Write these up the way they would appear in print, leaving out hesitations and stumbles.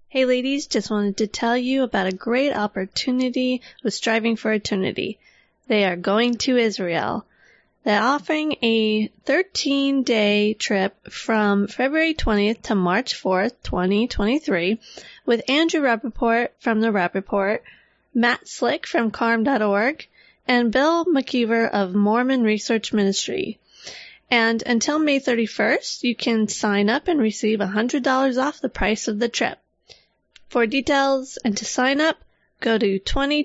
Hey ladies, just wanted to tell you about a great opportunity with Striving for Eternity. They are going to Israel. They're offering a 13-day trip from February 20th to March 4th, 2023, with Andrew Rappaport from The Rappaport, Matt Slick from Carm.org, and Bill McKeever of Mormon Research Ministry. And until May 31st, you can sign up and receive $100 off the price of the trip. For details and to sign up, go to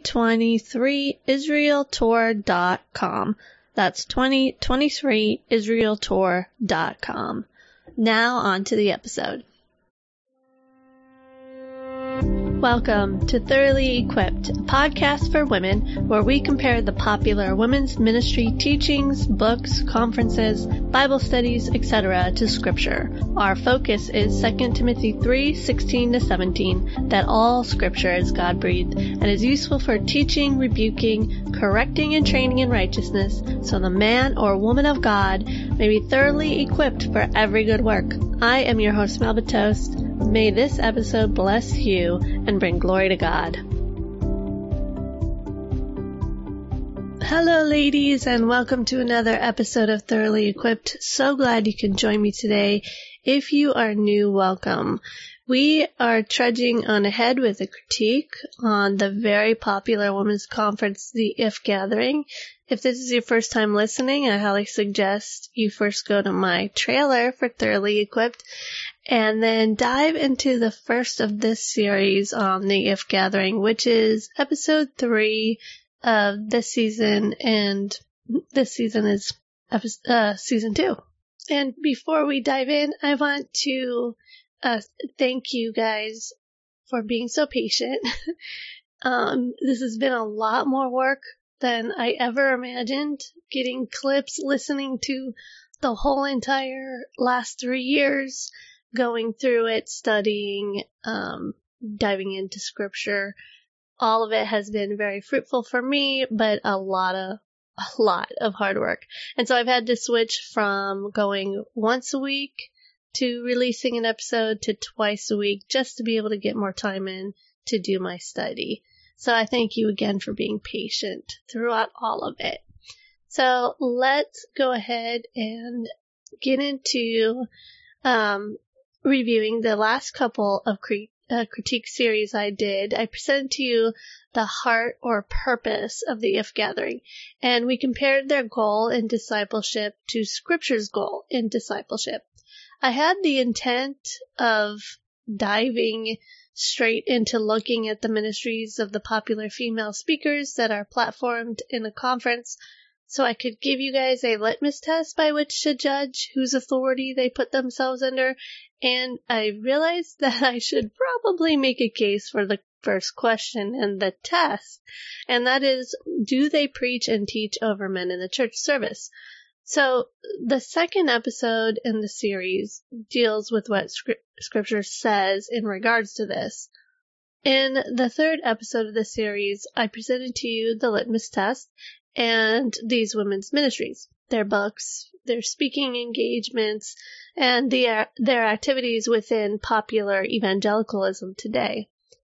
2023israeltour.com. That's 2023israeltour.com. Now on to the episode. Welcome to Thoroughly Equipped, a podcast for women where we compare the popular women's ministry teachings, books, conferences, Bible studies, etc. to Scripture. Our focus is 2 Timothy 3:16-17, that all Scripture is God-breathed and is useful for teaching, rebuking, correcting, and training in righteousness, so the man or woman of God may be thoroughly equipped for every good work. I am your host, Melba Toast. May this episode bless you and bring glory to God. Hello ladies, and welcome to another episode of Thoroughly Equipped. So glad you can join me today. If you are new, welcome. We are trudging on ahead with a critique on the very popular women's conference, the If Gathering. If this is your first time listening, I highly suggest you first go to my trailer for Thoroughly Equipped and then dive into the first of this series on the If Gathering, which is episode 3 of this season, and this season is season 2. And before we dive in, I want to thank you guys for being so patient. This has been a lot more work than I ever imagined. Getting clips, listening to the whole entire last 3 years, going through it, studying, diving into Scripture. All of it has been very fruitful for me, but a lot of hard work. And so I've had to switch from going once a week to releasing an episode to twice a week, just to be able to get more time in to do my study. So I thank you again for being patient throughout all of it. So let's go ahead and get into reviewing the last couple of critique series I did. I presented to you the heart or purpose of the If Gathering, and we compared their goal in discipleship to Scripture's goal in discipleship. I had the intent of diving straight into looking at the ministries of the popular female speakers that are platformed in the conference, so I could give you guys a litmus test by which to judge whose authority they put themselves under, and I realized that I should probably make a case for the first question in the test, and that is, do they preach and teach over men in the church service? So the second episode in the series deals with what Scripture says in regards to this. In the third episode of the series, I presented to you the litmus test and these women's ministries, their books, their speaking engagements, and their activities within popular evangelicalism today.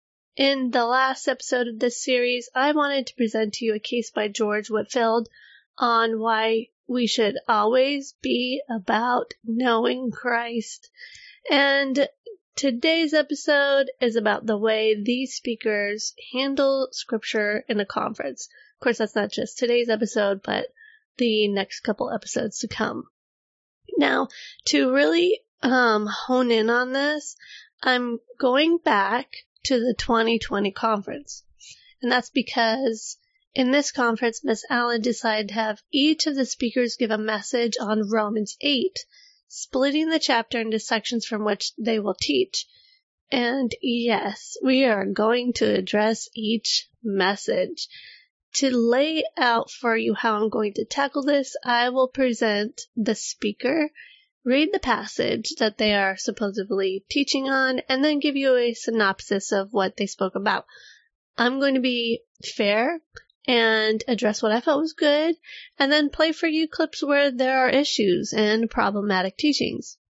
In the last episode of this series, I wanted to present to you a case by George Whitefield on why we should always be about knowing Christ. And today's episode is about the way these speakers handle Scripture in a conference. Of course, that's not just today's episode, but the next couple episodes to come. Now, to really hone in on this, I'm going back to the 2020 conference. And that's because in this conference, Miss Allen decided to have each of the speakers give a message on Romans 8, splitting the chapter into sections from which they will teach. And yes, we are going to address each message. To lay out for you how I'm going to tackle this, I will present the speaker, read the passage that they are supposedly teaching on, and then give you a synopsis of what they spoke about. I'm going to be fair and address what I felt was good, and then play for you clips where there are issues and problematic teachings.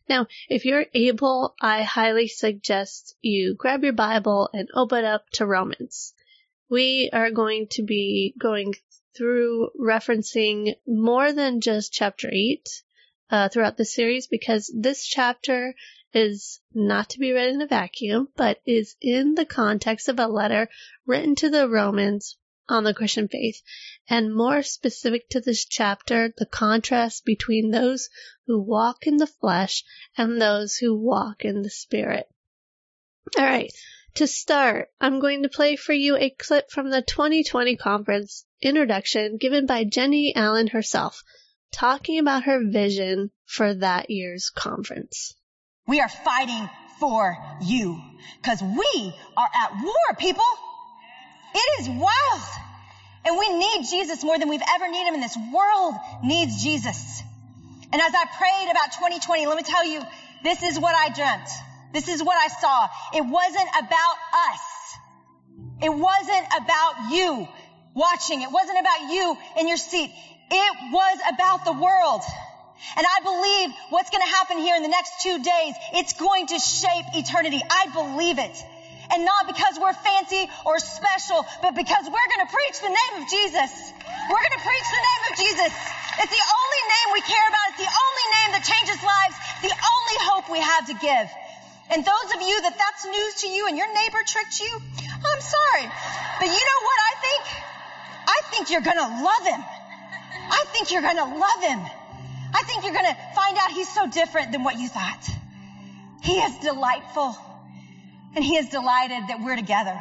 Now, if you're able, I highly suggest you grab your Bible and open up to Romans. We are going to be going through referencing more than just chapter 8 throughout the series, because this chapter is not to be read in a vacuum, but is in the context of a letter written to the Romans on the Christian faith, and more specific to this chapter, the contrast between those who walk in the flesh and those who walk in the Spirit. All right, to start, I'm going to play for you a clip from the 2020 conference introduction given by Jenny Allen herself, talking about her vision for that year's conference. We are fighting for you because we are at war, people. It is wild. And we need Jesus more than we've ever needed him, and this world needs Jesus. And as I prayed about 2020, let me tell you, this is what I dreamt. This is what I saw. It wasn't about us. It wasn't about you watching. It wasn't about you in your seat. It was about the world. And I believe what's going to happen here in the next 2 days, it's going to shape eternity. I believe it. And not because we're fancy or special, but because we're going to preach the name of Jesus. We're going to preach the name of Jesus. It's the only name we care about. It's the only name that changes lives. It's the only hope we have to give. And those of you that's news to you and your neighbor tricked you, I'm sorry. But you know what I think? I think you're going to love him. I think you're going to love him. I think you're going to find out he's so different than what you thought. He is delightful. And he is delighted that we're together.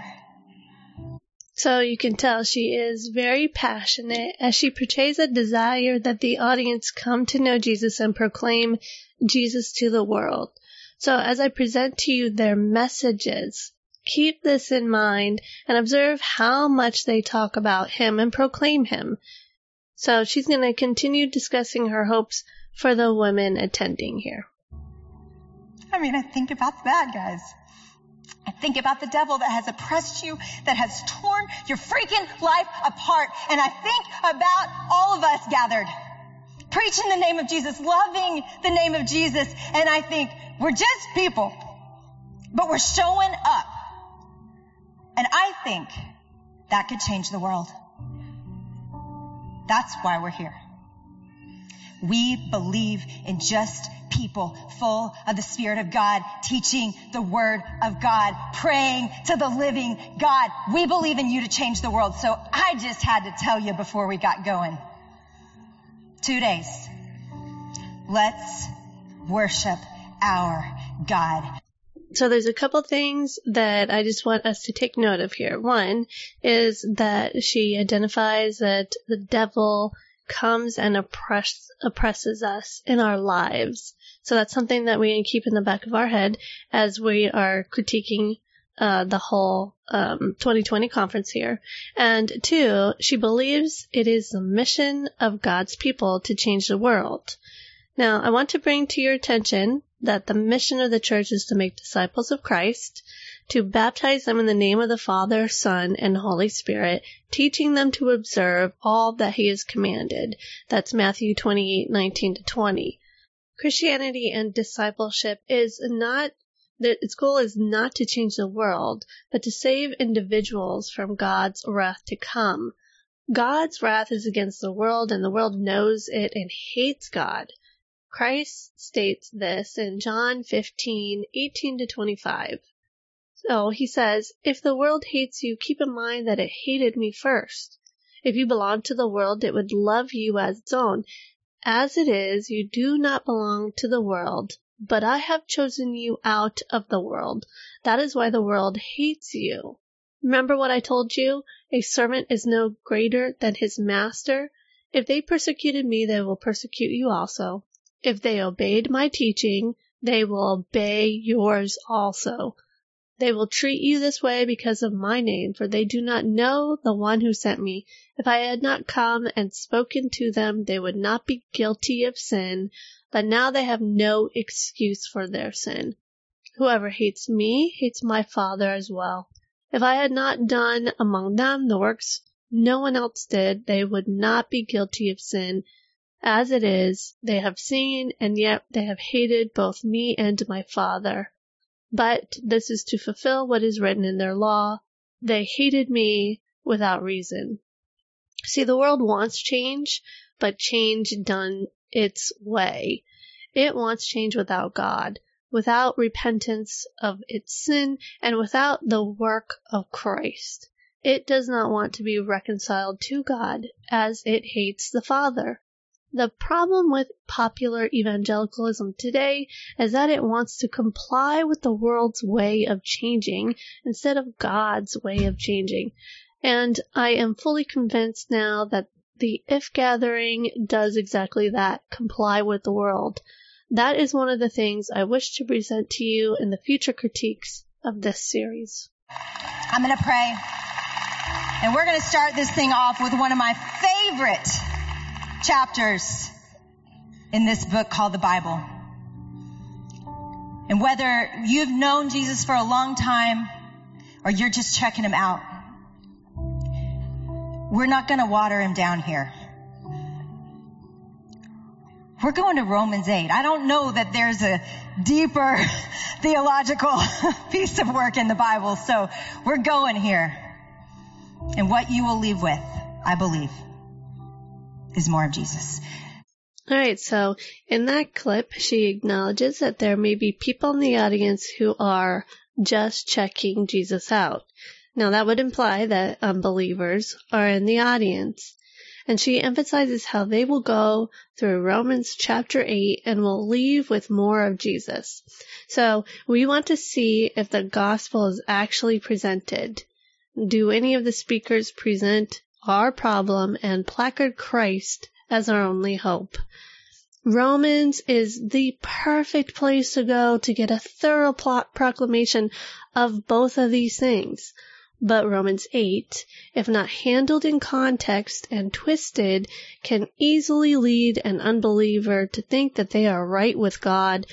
So you can tell she is very passionate as she portrays a desire that the audience come to know Jesus and proclaim Jesus to the world. So as I present to you their messages, keep this in mind and observe how much they talk about him and proclaim him. So she's going to continue discussing her hopes for the women attending here. I mean, I think about that, guys. I think about the devil that has oppressed you, that has torn your freaking life apart. And I think about all of us gathered, preaching the name of Jesus, loving the name of Jesus. And I think we're just people, but we're showing up. And I think that could change the world. That's why we're here. We believe in just people full of the Spirit of God, teaching the Word of God, praying to the living God. We believe in you to change the world. So I just had to tell you before we got going. 2 days. Let's worship our God. So there's a couple things that I just want us to take note of here. One is that she identifies that the devil comes and oppresses us in our lives. So that's something that we can keep in the back of our head as we are critiquing the whole 2020 conference here. And 2, she believes it is the mission of God's people to change the world. Now, I want to bring to your attention that the mission of the church is to make disciples of Christ, to baptize them in the name of the Father, Son, and Holy Spirit, teaching them to observe all that he has commanded. That's Matthew 28:19-20. Christianity and discipleship is not, its goal is not to change the world, but to save individuals from God's wrath to come. God's wrath is against the world, and the world knows it and hates God. Christ states this in John 15:18-25. So he says, if the world hates you, keep in mind that it hated me first. If you belonged to the world, it would love you as its own. As it is, you do not belong to the world, but I have chosen you out of the world. That is why the world hates you. Remember what I told you? A servant is no greater than his master. If they persecuted me, they will persecute you also. If they obeyed my teaching, they will obey yours also. They will treat you this way because of my name, for they do not know the one who sent me. If I had not come and spoken to them, they would not be guilty of sin, but now they have no excuse for their sin. Whoever hates me hates my Father as well. If I had not done among them the works no one else did, they would not be guilty of sin. As it is, they have seen, and yet they have hated both me and my Father. But this is to fulfill what is written in their law. They hated me without reason. See, the world wants change, but change done its way. It wants change without God, without repentance of its sin, and without the work of Christ. It does not want to be reconciled to God, as it hates the Father. The problem with popular evangelicalism today is that it wants to comply with the world's way of changing instead of God's way of changing. And I am fully convinced now that the If Gathering does exactly that, comply with the world. That is one of the things I wish to present to you in the future critiques of this series. I'm going to pray. And we're going to start this thing off with one of my favorite chapters in this book called the Bible. And whether you've known Jesus for a long time or you're just checking him out, we're not going to water him down here. We're going to Romans 8. I don't know that there's a deeper theological piece of work in the Bible, so we're going here. And what you will leave with, I believe, is more of Jesus. All right, so in that clip, she acknowledges that there may be people in the audience who are just checking Jesus out. Now, that would imply that unbelievers are in the audience. And she emphasizes how they will go through Romans chapter 8 and will leave with more of Jesus. So we want to see if the gospel is actually presented. Do any of the speakers present our problem and placard Christ as our only hope? Romans is the perfect place to go to get a thorough proclamation of both of these things. But Romans 8, if not handled in context and twisted, can easily lead an unbeliever to think that they are right with God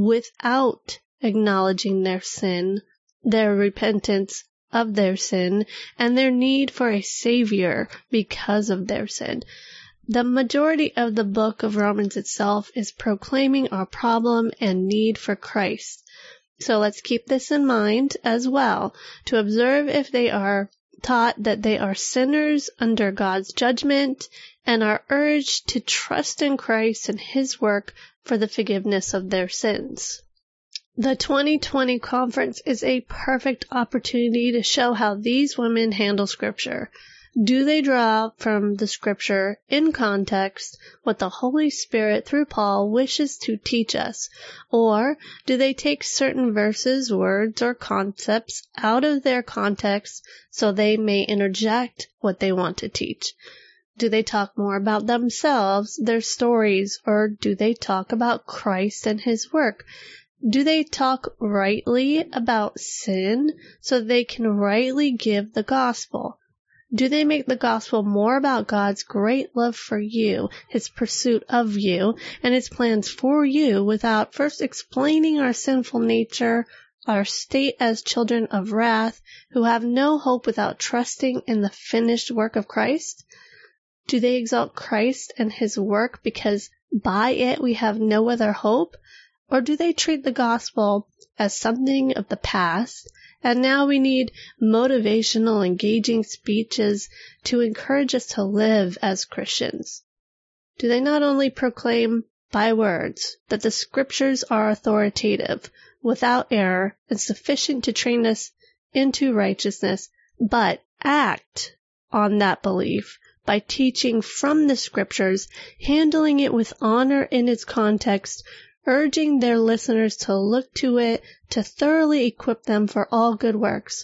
without acknowledging their sin, their repentance of their sin, and their need for a Savior because of their sin. The majority of the book of Romans itself is proclaiming our problem and need for Christ. So let's keep this in mind as well, to observe if they are taught that they are sinners under God's judgment and are urged to trust in Christ and his work for the forgiveness of their sins. The 2020 conference is a perfect opportunity to show how these women handle Scripture. Do they draw from the Scripture in context what the Holy Spirit through Paul wishes to teach us? Or do they take certain verses, words, or concepts out of their context so they may interject what they want to teach? Do they talk more about themselves, their stories, or do they talk about Christ and his work? Do they talk rightly about sin so they can rightly give the gospel? Do they make the gospel more about God's great love for you, his pursuit of you, and his plans for you without first explaining our sinful nature, our state as children of wrath, who have no hope without trusting in the finished work of Christ? Do they exalt Christ and his work because by it we have no other hope? Or do they treat the gospel as something of the past, and now we need motivational, engaging speeches to encourage us to live as Christians? Do they not only proclaim by words that the Scriptures are authoritative, without error, and sufficient to train us into righteousness, but act on that belief by teaching from the Scriptures, handling it with honor in its context, urging their listeners to look to it to thoroughly equip them for all good works?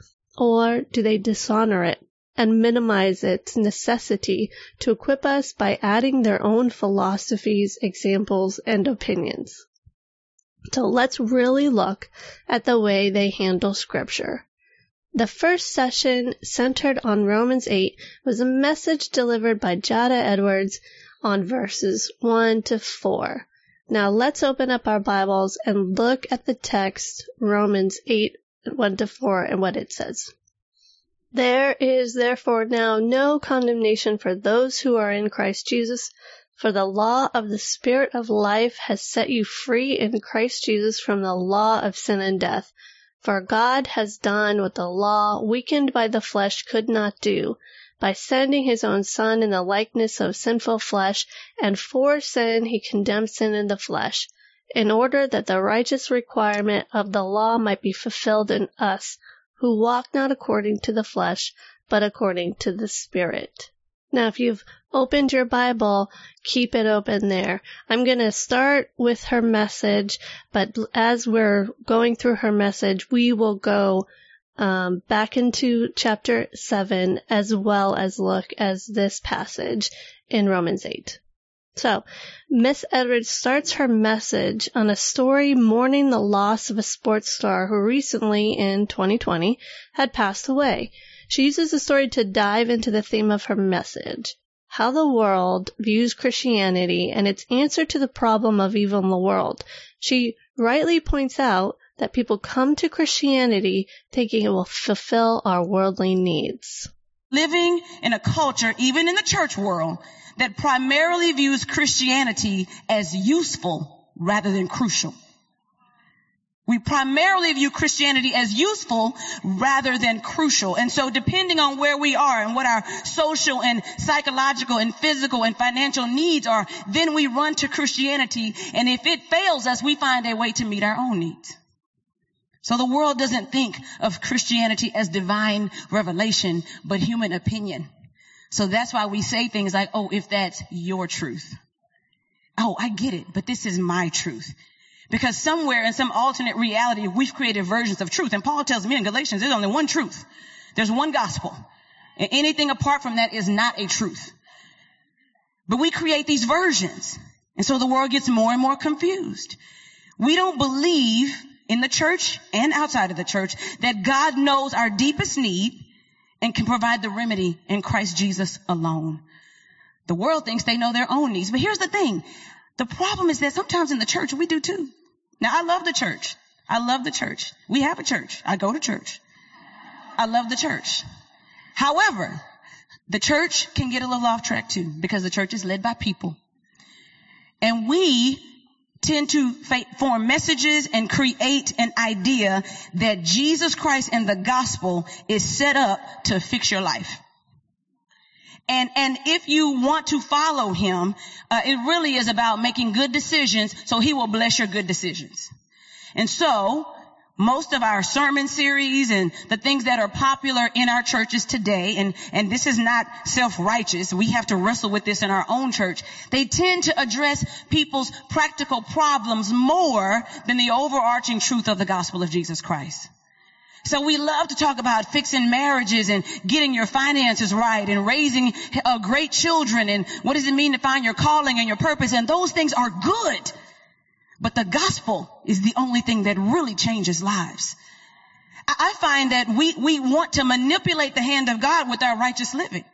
Or do they dishonor it and minimize its necessity to equip us by adding their own philosophies, examples, and opinions? So let's really look at the way they handle Scripture. The first session, centered on Romans 8, was a message delivered by Jada Edwards on verses 1 to 4. Now let's open up our Bibles and look at the text, Romans 8, 1 to 4, and what it says. There is therefore now no condemnation for those who are in Christ Jesus, For the law of the Spirit of life has set you free in Christ Jesus from the law of sin and death. For God has done what the law, weakened by the flesh, could not do, by sending his own Son in the likeness of sinful flesh, and for sin he condemned sin in the flesh, in order that the righteous requirement of the law might be fulfilled in us, who walk not according to the flesh, but according to the Spirit. Now, if you've opened your Bible, keep it open there. I'm going to start with her message, but as we're going through her message, we will go back into chapter 7 as well as look as this passage in Romans 8. So, Miss Edwards starts her message on a story mourning the loss of a sports star who recently, in 2020, had passed away. She uses the story to dive into the theme of her message, how the world views Christianity and its answer to the problem of evil in the world. She rightly points out that people come to Christianity thinking it will fulfill our worldly needs. Living in a culture, even in the church world, that primarily views Christianity as useful rather than crucial. We primarily view Christianity as useful rather than crucial. And so depending on where we are and what our social and psychological and physical and financial needs are, then we run to Christianity. And if it fails us, we find a way to meet our own needs. So the world doesn't think of Christianity as divine revelation, but human opinion. So that's why we say things like, oh, if that's your truth. Oh, I get it, but this is my truth. Because somewhere in some alternate reality, we've created versions of truth. And Paul tells me in Galatians, there's only one truth. There's one gospel. And anything apart from that is not a truth. But we create these versions. And so the world gets more and more confused. We don't believe in the church and outside of the church that God knows our deepest need and can provide the remedy in Christ Jesus alone. The world thinks they know their own needs. But here's the thing. The problem is that sometimes in the church, we do too. Now, I love the church. I love the church. We have a church. I go to church. I love the church. However, the church can get a little off track too, because the church is led by people. And we tend to form messages and create an idea that Jesus Christ and the gospel is set up to fix your life. And if you want to follow him, it really is about making good decisions so he will bless your good decisions. And so most of our sermon series and the things that are popular in our churches today, and this is not self-righteous, we have to wrestle with this in our own church, they tend to address people's practical problems more than the overarching truth of the gospel of Jesus Christ. So we love to talk about fixing marriages and getting your finances right and raising great children and what does it mean to find your calling and your purpose, and those things are good. But the gospel is the only thing that really changes lives. I find that we want to manipulate the hand of God with our righteous living.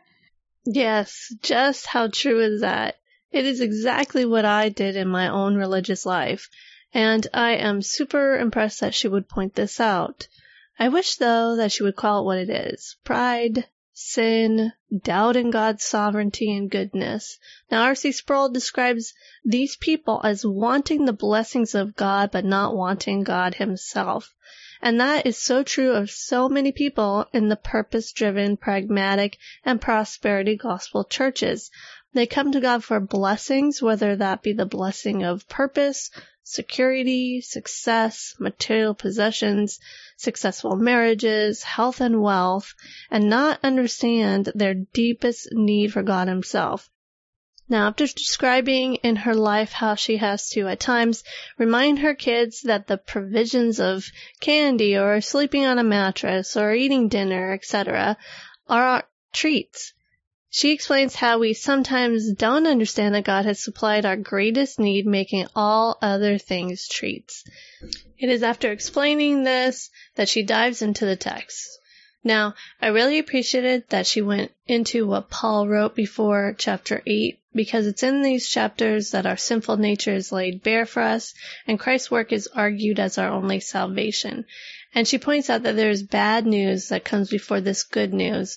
Yes, just how true is that? It is exactly what I did in my own religious life, and I am super impressed that she would point this out. I wish, though, that she would call it what it is. Pride, sin, doubt in God's sovereignty and goodness. Now, R.C. Sproul describes these people as wanting the blessings of God, but not wanting God himself. And that is so true of so many people in the purpose-driven, pragmatic, and prosperity gospel churches. They come to God for blessings, whether that be the blessing of purpose, security, success, material possessions, successful marriages, health and wealth, and not understand their deepest need for God himself. Now, after describing in her life how she has to, at times, remind her kids that the provisions of candy or sleeping on a mattress or eating dinner, etc., are treats, she explains how we sometimes don't understand that God has supplied our greatest need, making all other things treats. It is after explaining this that she dives into the text. Now, I really appreciated that she went into what Paul wrote before chapter 8, because it's in these chapters that our sinful nature is laid bare for us, and Christ's work is argued as our only salvation. And she points out that there is bad news that comes before this good news.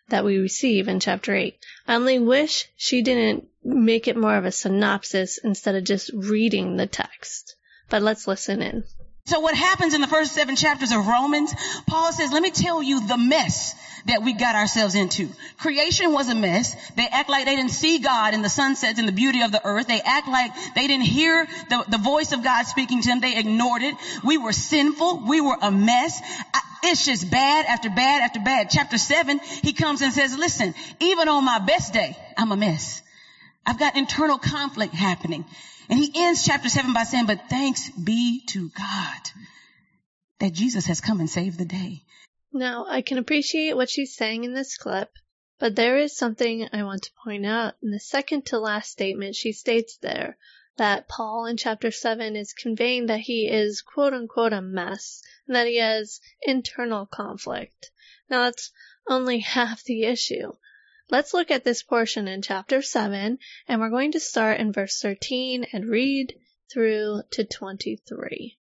that we receive in chapter 8. I only wish she didn't make it more of a synopsis instead of just reading the text. But let's listen in. So what happens in the first 7 chapters of Romans, Paul says, let me tell you the mess that we got ourselves into. Creation was a mess. They act like they didn't see God in the sunsets and the beauty of the earth. They act like they didn't hear the voice of God speaking to them. They ignored it. We were sinful. We were a mess. It's just bad after bad after bad. Chapter 7, he comes and says, listen, even on my best day, I'm a mess. I've got internal conflict happening. And he ends chapter 7 by saying, but thanks be to God that Jesus has come and saved the day. Now, I can appreciate what she's saying in this clip, but there is something I want to point out. In the second to last statement, she states there that Paul in chapter 7 is conveying that he is quote-unquote a mess, and that he has internal conflict. Now, that's only half the issue. Let's look at this portion in chapter 7, and we're going to start in verse 13 and read through to 23.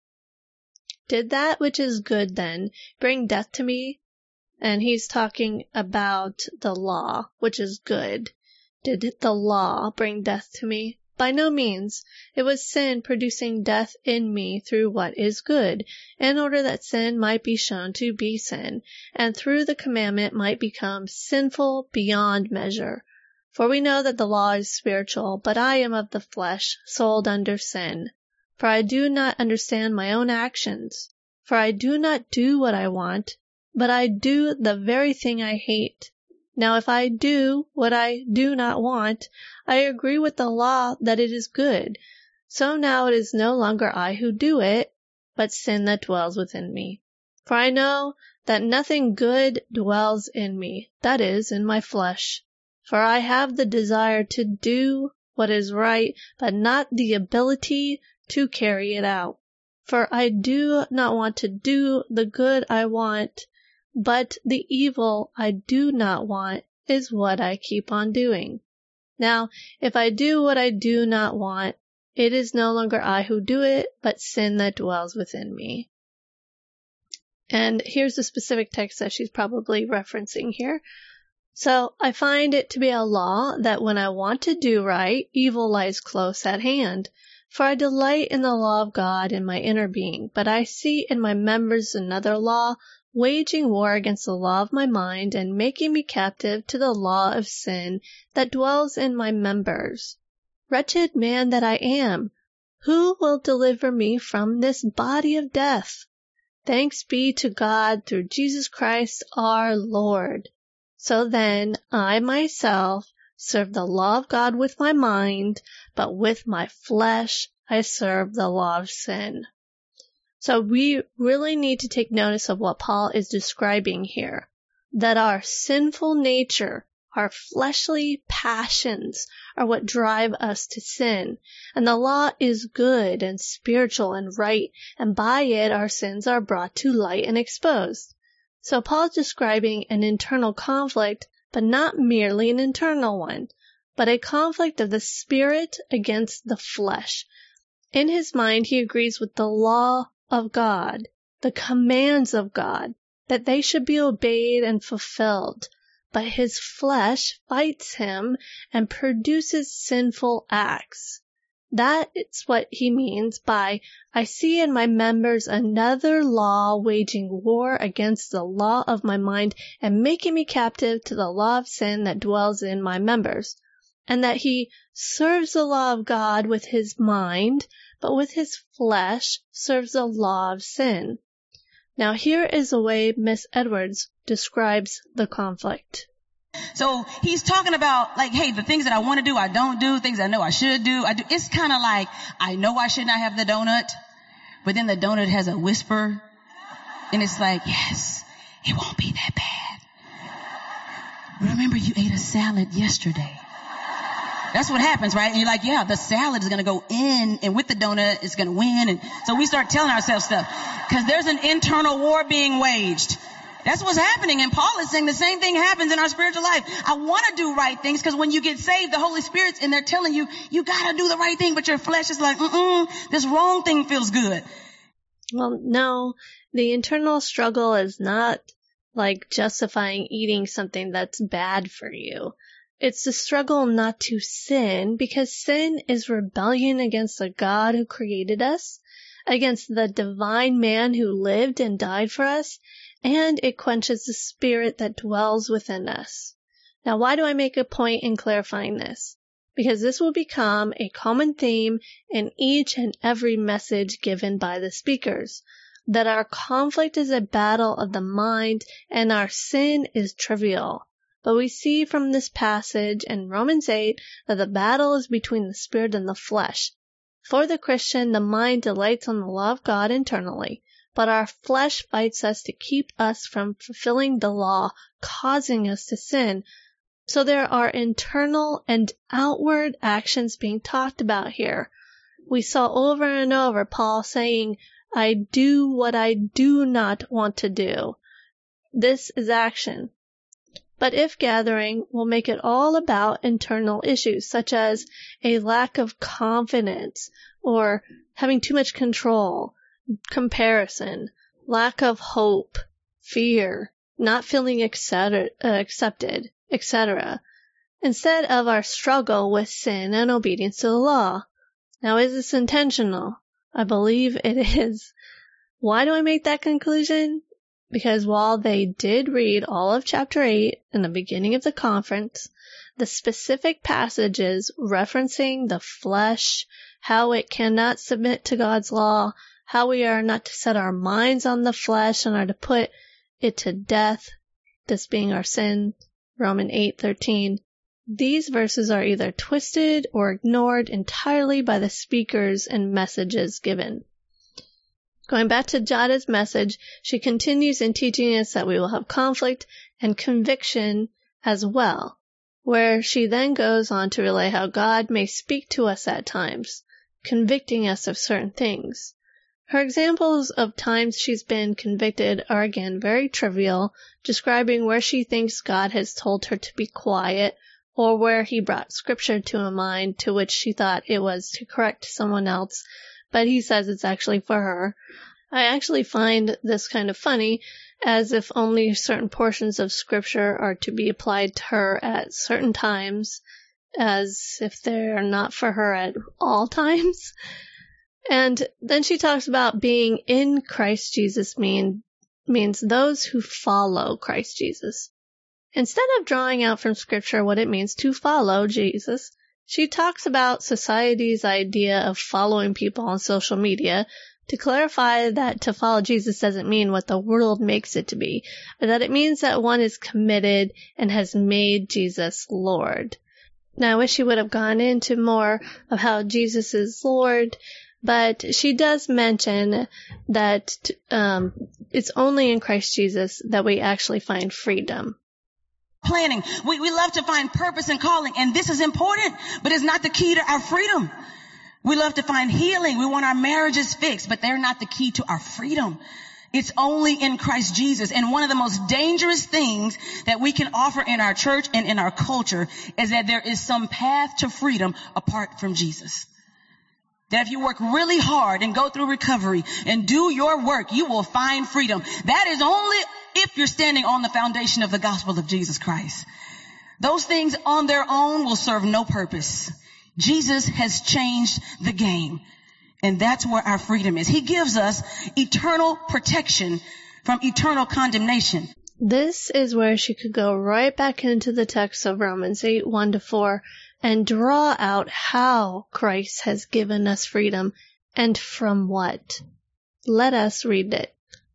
Did that which is good then bring death to me? And he's talking about the law, which is good. Did the law bring death to me? By no means. It was sin producing death in me through what is good, in order that sin might be shown to be sin, and through the commandment might become sinful beyond measure. For we know that the law is spiritual, but I am of the flesh, sold under sin. For I do not understand my own actions. For I do not do what I want, but I do the very thing I hate. Now if I do what I do not want, I agree with the law that it is good. So now it is no longer I who do it, but sin that dwells within me. For I know that nothing good dwells in me, that is, in my flesh. For I have the desire to do what is right, but not the ability to carry it out. For I do not want to do the good I want, but the evil I do not want is what I keep on doing. Now, if I do what I do not want, it is no longer I who do it, but sin that dwells within me. And here's the specific text that she's probably referencing here. So I find it to be a law that when I want to do right, evil lies close at hand. For I delight in the law of God in my inner being, but I see in my members another law, waging war against the law of my mind and making me captive to the law of sin that dwells in my members. Wretched man that I am, who will deliver me from this body of death? Thanks be to God through Jesus Christ our Lord. So then, I myself serve the law of God with my mind, but with my flesh I serve the law of sin. So we really need to take notice of what Paul is describing here, that our sinful nature, our fleshly passions are what drive us to sin, and the law is good and spiritual and right, and by it our sins are brought to light and exposed. So Paul's describing an internal conflict, but not merely an internal one, but a conflict of the spirit against the flesh. In his mind, he agrees with the law of God, the commands of God, that they should be obeyed and fulfilled. But his flesh fights him and produces sinful acts. That is what he means by, I see in my members another law waging war against the law of my mind and making me captive to the law of sin that dwells in my members. And that he serves the law of God with his mind, but with his flesh serves the law of sin. Now here is the way Miss Edwards describes the conflict. So he's talking about like, hey, the things that I want to do, I don't do. Things I know I should do, I do. It's kind of like, I know I should not have the donut, but then the donut has a whisper, and it's like, yes, it won't be that bad. Remember, you ate a salad yesterday. That's what happens, right? And you're like, yeah, the salad is going to go in, and with the donut, it's going to win. And so we start telling ourselves stuff because there's an internal war being waged. That's what's happening. And Paul is saying the same thing happens in our spiritual life. I want to do right things because when you get saved, the Holy Spirit's in there telling you, you got to do the right thing. But your flesh is like, this wrong thing feels good. Well, no, the internal struggle is not like justifying eating something that's bad for you. It's the struggle not to sin, because sin is rebellion against the God who created us, against the divine man who lived and died for us, and it quenches the spirit that dwells within us. Now, why do I make a point in clarifying this? Because this will become a common theme in each and every message given by the speakers, that our conflict is a battle of the mind and our sin is trivial. But we see from this passage in Romans 8 that the battle is between the spirit and the flesh. For the Christian, the mind delights on the law of God internally, but our flesh fights us to keep us from fulfilling the law, causing us to sin. So there are internal and outward actions being talked about here. We saw over and over Paul saying, I do what I do not want to do. This is action. But if gathering will make it all about internal issues, such as a lack of confidence, or having too much control, comparison, lack of hope, fear, not feeling accepted, etc., instead of our struggle with sin and obedience to the law. Now, is this intentional? I believe it is. Why do I make that conclusion? Because while they did read all of chapter 8 in the beginning of the conference, the specific passages referencing the flesh, how it cannot submit to God's law, how we are not to set our minds on the flesh and are to put it to death, this being our sin, Romans 8:13, these verses are either twisted or ignored entirely by the speakers and messages given. Going back to Jada's message, she continues in teaching us that we will have conflict and conviction as well, where she then goes on to relay how God may speak to us at times, convicting us of certain things. Her examples of times she's been convicted are again very trivial, describing where she thinks God has told her to be quiet, or where he brought scripture to her mind to which she thought it was to correct someone else, but he says it's actually for her. I actually find this kind of funny, as if only certain portions of scripture are to be applied to her at certain times, as if they're not for her at all times. And then she talks about being in Christ Jesus means those who follow Christ Jesus. Instead of drawing out from scripture what it means to follow Jesus, she talks about society's idea of following people on social media to clarify that to follow Jesus doesn't mean what the world makes it to be, but that it means that one is committed and has made Jesus Lord. Now, I wish she would have gone into more of how Jesus is Lord, but she does mention that it's only in Christ Jesus that we actually find freedom. Planning. We love to find purpose and calling, and this is important, but it's not the key to our freedom. We love to find healing. We want our marriages fixed, but they're not the key to our freedom. It's only in Christ Jesus. And one of the most dangerous things that we can offer in our church and in our culture is that there is some path to freedom apart from Jesus. That if you work really hard and go through recovery and do your work, you will find freedom. That is only if you're standing on the foundation of the gospel of Jesus Christ. Those things on their own will serve no purpose. Jesus has changed the game. And that's where our freedom is. He gives us eternal protection from eternal condemnation. This is where she could go right back into the text of Romans 8, 1-4, and draw out how Christ has given us freedom and from what. Let us read it.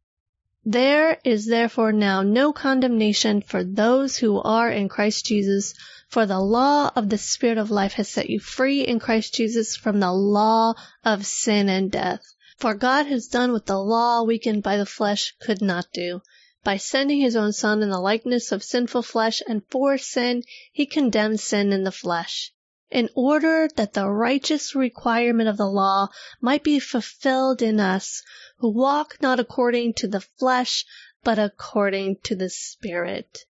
There is therefore now no condemnation for those who are in Christ Jesus, for the law of the Spirit of life has set you free in Christ Jesus from the law of sin and death. For God has done what the law, weakened by the flesh, could not do. By sending his own Son in the likeness of sinful flesh, and for sin, he condemned sin in the flesh, in order that the righteous requirement of the law might be fulfilled in us, who walk not according to the flesh, but according to the Spirit.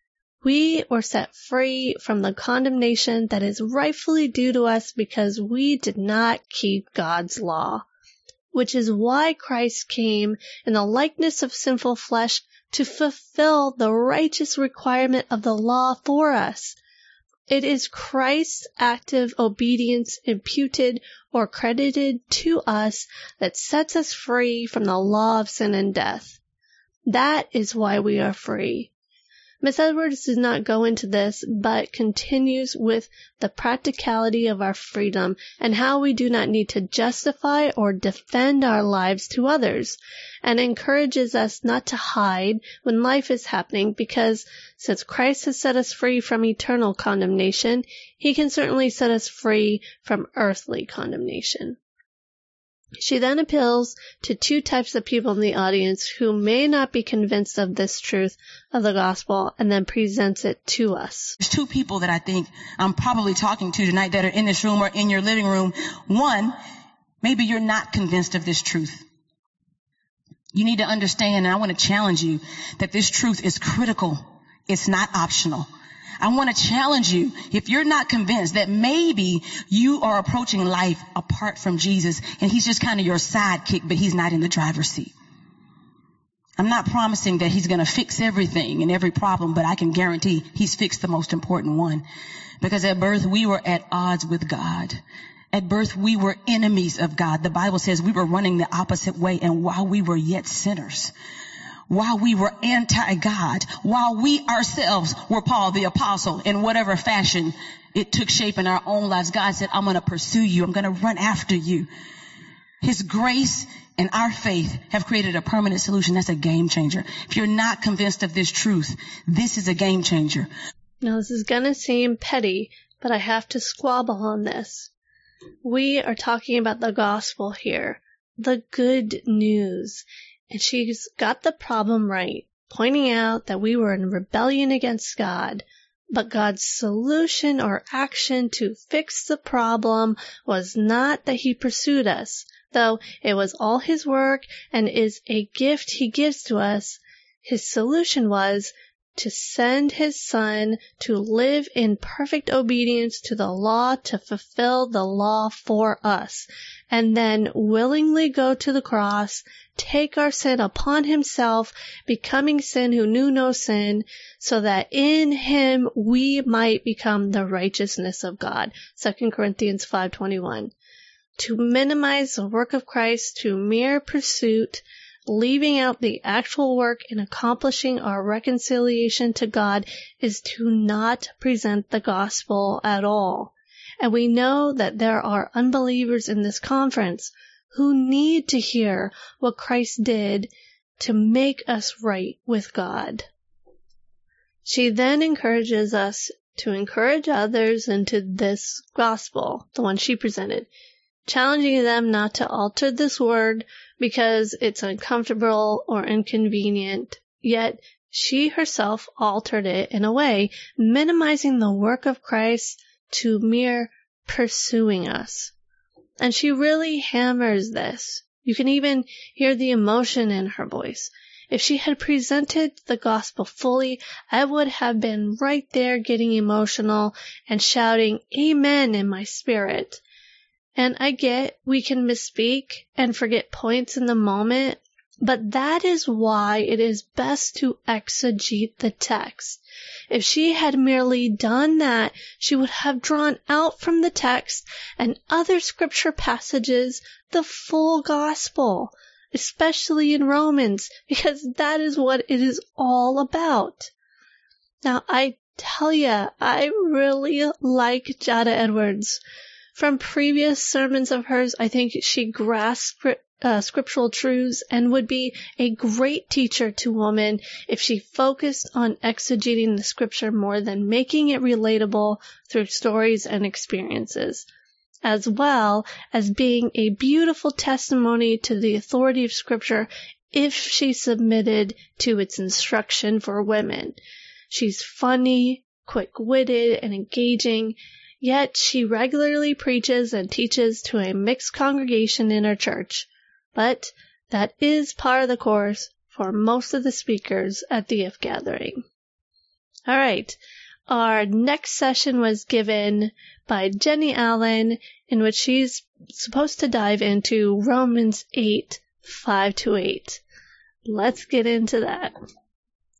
We were set free from the condemnation that is rightfully due to us because we did not keep God's law, which is why Christ came in the likeness of sinful flesh to fulfill the righteous requirement of the law for us. It is Christ's active obedience imputed or credited to us that sets us free from the law of sin and death. That is why we are free. Miss Edwards does not go into this, but continues with the practicality of our freedom and how we do not need to justify or defend our lives to others, and encourages us not to hide when life is happening, because since Christ has set us free from eternal condemnation, he can certainly set us free from earthly condemnation. She then appeals to two types of people in the audience who may not be convinced of this truth of the gospel, and then presents it to us. There's two people that I think I'm probably talking to tonight that are in this room or in your living room. One, maybe you're not convinced of this truth. You need to understand, and I want to challenge you, that this truth is critical. It's not optional. I want to challenge you, if you're not convinced that maybe you are approaching life apart from Jesus and he's just kind of your sidekick, but he's not in the driver's seat. I'm not promising that he's going to fix everything and every problem, but I can guarantee he's fixed the most important one. Because at birth, we were at odds with God. At birth, we were enemies of God. The Bible says we were running the opposite way, and while we were yet sinners, while we were anti-God, while we ourselves were Paul the apostle, in whatever fashion it took shape in our own lives, God said, I'm going to pursue you. I'm going to run after you. His grace and our faith have created a permanent solution. That's a game changer. If you're not convinced of this truth, this is a game changer. Now, this is going to seem petty, but I have to squabble on this. We are talking about the gospel here, the good news. And she's got the problem right, pointing out that we were in rebellion against God, but God's solution or action to fix the problem was not that he pursued us, though it was all his work and is a gift he gives to us. His solution was to send his Son to live in perfect obedience to the law, to fulfill the law for us, and then willingly go to the cross, take our sin upon himself, becoming sin who knew no sin, so that in him we might become the righteousness of God. 2 Corinthians 5:21. To minimize the work of Christ to mere pursuit, leaving out the actual work in accomplishing our reconciliation to God, is to not present the gospel at all. And we know that there are unbelievers in this conference who need to hear what Christ did to make us right with God. She then encourages us to encourage others into this gospel, the one she presented, challenging them not to alter this word because it's uncomfortable or inconvenient, yet she herself altered it in a way, minimizing the work of Christ to mere pursuing us. And she really hammers this. You can even hear the emotion in her voice. If she had presented the gospel fully, I would have been right there getting emotional and shouting amen in my spirit. And I get we can misspeak and forget points in the moment, but that is why it is best to exegete the text. If she had merely done that, she would have drawn out from the text and other scripture passages the full gospel, especially in Romans, because that is what it is all about. Now, I tell ya, I really like Jada Edwards. From previous sermons of hers, I think she grasped scriptural truths and would be a great teacher to women if she focused on exegeting the scripture more than making it relatable through stories and experiences, as well as being a beautiful testimony to the authority of scripture if she submitted to its instruction for women. She's funny, quick-witted, and engaging, yet she regularly preaches and teaches to a mixed congregation in her church. But that is par the course for most of the speakers at the IF Gathering. All right, our next session was given by Jenny Allen, in which she's supposed to dive into Romans 8, 5-8. Let's get into that.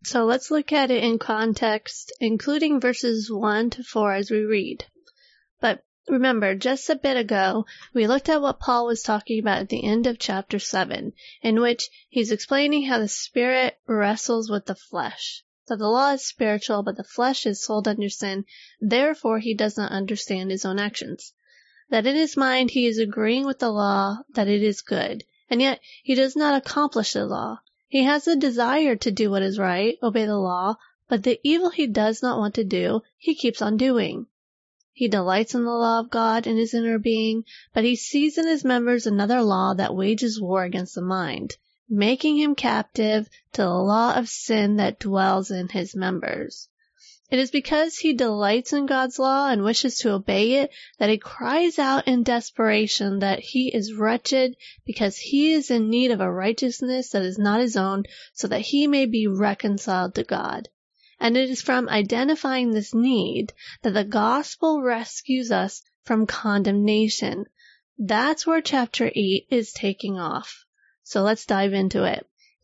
So let's look at it in context, including verses 1 to 4 as we read. But remember, just a bit ago, we looked at what Paul was talking about at the end of chapter 7, in which he's explaining how the Spirit wrestles with the flesh. That the law is spiritual, but the flesh is sold under sin, therefore he does not understand his own actions. That in his mind he is agreeing with the law that it is good, and yet he does not accomplish the law. He has a desire to do what is right, obey the law, but the evil he does not want to do, he keeps on doing. He delights in the law of God in his inner being, but he sees in his members another law that wages war against the mind, making him captive to the law of sin that dwells in his members. It is because he delights in God's law and wishes to obey it that he cries out in desperation that he is wretched because he is in need of a righteousness that is not his own, so that he may be reconciled to God. And it is from identifying this need that the gospel rescues us from condemnation. That's where chapter 8 is taking off. So let's dive into it.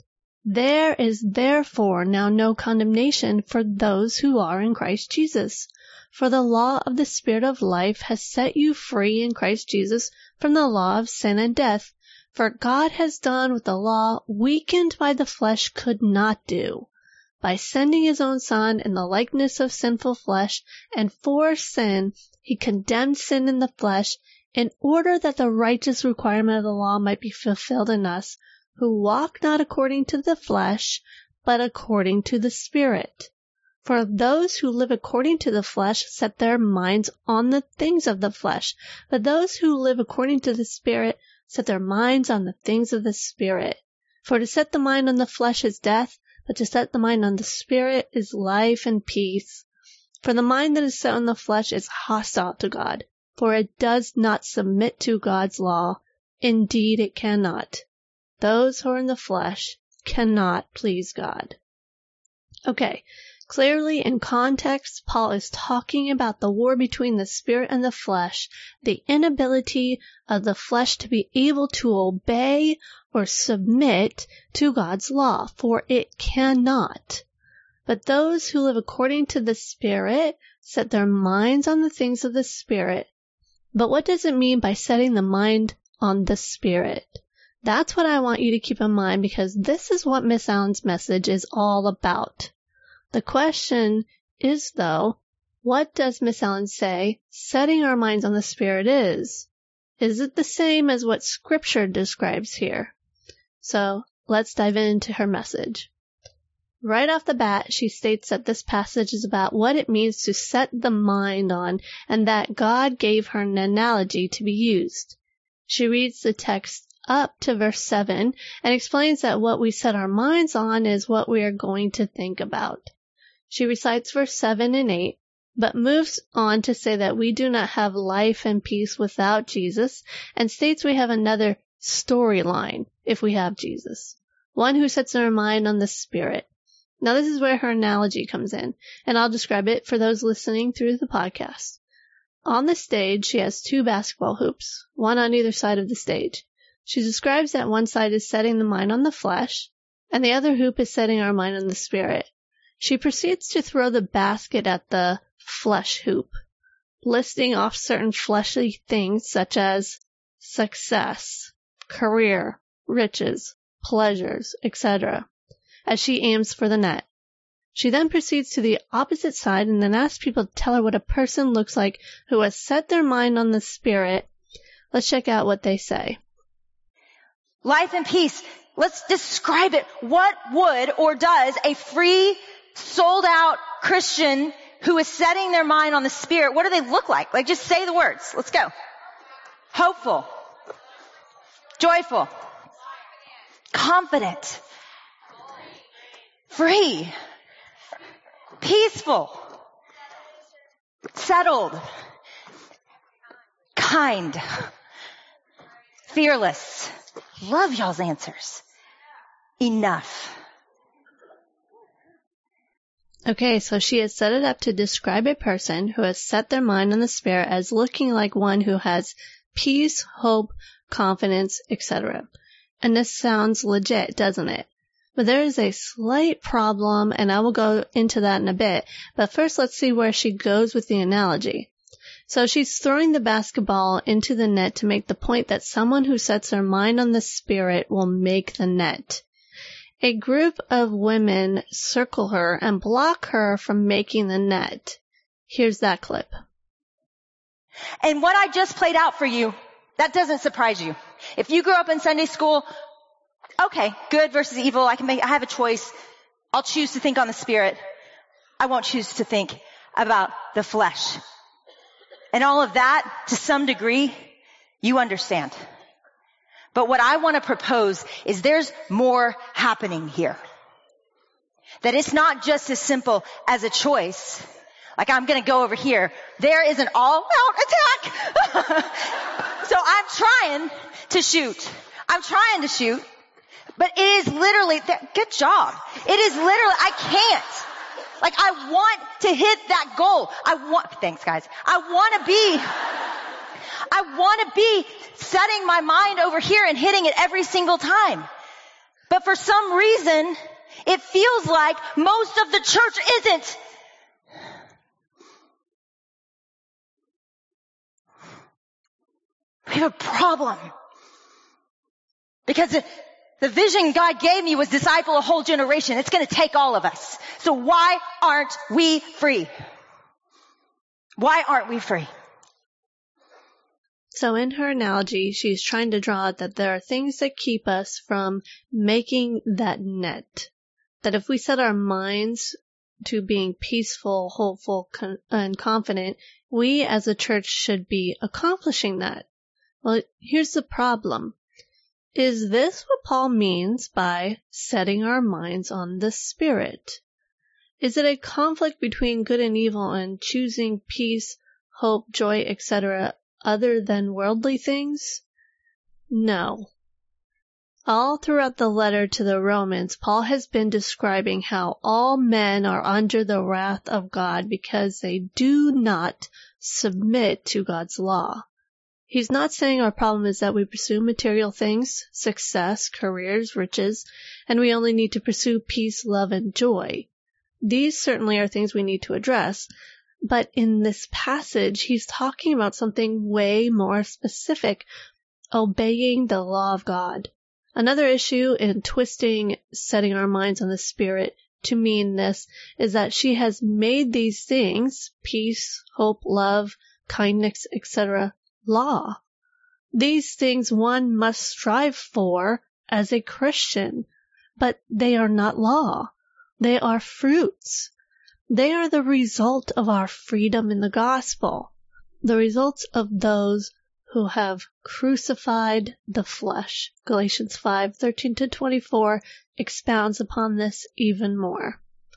There is therefore now no condemnation for those who are in Christ Jesus. For the law of the Spirit of life has set you free in Christ Jesus from the law of sin and death. For God has done what the law, weakened by the flesh, could not do. By sending his own Son in the likeness of sinful flesh, and for sin, he condemned sin in the flesh, in order that the righteous requirement of the law might be fulfilled in us, who walk not according to the flesh, but according to the Spirit. For those who live according to the flesh set their minds on the things of the flesh, but those who live according to the Spirit set their minds on the things of the Spirit. For to set the mind on the flesh is death, but to set the mind on the Spirit is life and peace. For the mind that is set on the flesh is hostile to God, for it does not submit to God's law. Indeed, it cannot. Those who are in the flesh cannot please God. Okay, clearly in context, Paul is talking about the war between the Spirit and the flesh, the inability of the flesh to be able to obey or submit to God's law, for it cannot. But those who live according to the Spirit set their minds on the things of the Spirit. But what does it mean by setting the mind on the Spirit? That's what I want you to keep in mind, because this is what Miss Allen's message is all about. The question is, though, what does Miss Allen say setting our minds on the Spirit is? Is it the same as what Scripture describes here? So let's dive into her message. Right off the bat, she states that this passage is about what it means to set the mind on, and that God gave her an analogy to be used. She reads the text up to verse 7 and explains that what we set our minds on is what we are going to think about. She recites verse 7 and 8, but moves on to say that we do not have life and peace without Jesus, and states we have another storyline if we have Jesus, one who sets our mind on the Spirit. Now this is where her analogy comes in, and I'll describe it for those listening through the podcast. On the stage, she has 2 basketball hoops, one on either side of the stage. She describes that one side is setting the mind on the flesh, and the other hoop is setting our mind on the Spirit. She proceeds to throw the basket at the flesh hoop, listing off certain fleshly things such as success, career, riches, pleasures, etc., as she aims for the net. She then proceeds to the opposite side and then asks people to tell her what a person looks like who has set their mind on the Spirit. Let's check out what they say. Life and peace. Let's describe it. What would or does a free, sold-out Christian who is setting their mind on the Spirit, what do they look like? Like, just say the words. Let's go. Hopeful. Joyful. Confident. Free. Peaceful. Settled. Kind. Fearless. Love y'all's answers. Enough. Okay, so she has set it up to describe a person who has set their mind on the Spirit as looking like one who has peace, hope, confidence, etc. And this sounds legit, doesn't it? But there is a slight problem, and I will go into that in a bit. But first, let's see where she goes with the analogy. So she's throwing the basketball into the net to make the point that someone who sets their mind on the Spirit will make the net. A group of women circle her and block her from making the net. Here's that clip. And what I just played out for you, that doesn't surprise you. If you grew up in Sunday school, okay, good versus evil, I have a choice. I'll choose to think on the Spirit. I won't choose to think about the flesh. And all of that, to some degree, you understand. But what I want to propose is there's more happening here. That it's not just as simple as a choice. Like, I'm going to go over here. There is an all-out attack. So I'm trying to shoot. But it is literally, good job. It is literally, I can't. Like, I want to hit that goal. Thanks guys. I want to be setting my mind over here and hitting it every single time. But for some reason, it feels like most of the church isn't. We have a problem. Because the vision God gave me was disciple a whole generation. It's going to take all of us. So why aren't we free? Why aren't we free? So in her analogy, she's trying to draw out that there are things that keep us from making that net. That if we set our minds to being peaceful, hopeful, and confident, we as a church should be accomplishing that. Well, here's the problem. Is this what Paul means by setting our minds on the Spirit? Is it a conflict between good and evil and choosing peace, hope, joy, etc., other than worldly things? No. All throughout the letter to the Romans, Paul has been describing how all men are under the wrath of God because they do not submit to God's law. He's not saying our problem is that we pursue material things, success, careers, riches, and we only need to pursue peace, love, and joy. These certainly are things we need to address, but in this passage, he's talking about something way more specific, obeying the law of God. Another issue in twisting setting our minds on the Spirit to mean this is that she has made these things, peace, hope, love, kindness, etc., law. These things one must strive for as a Christian, but they are not law. They are fruits. They are the result of our freedom in the gospel, the results of those who have crucified the flesh. Galatians 5:13-24 expounds upon this even more.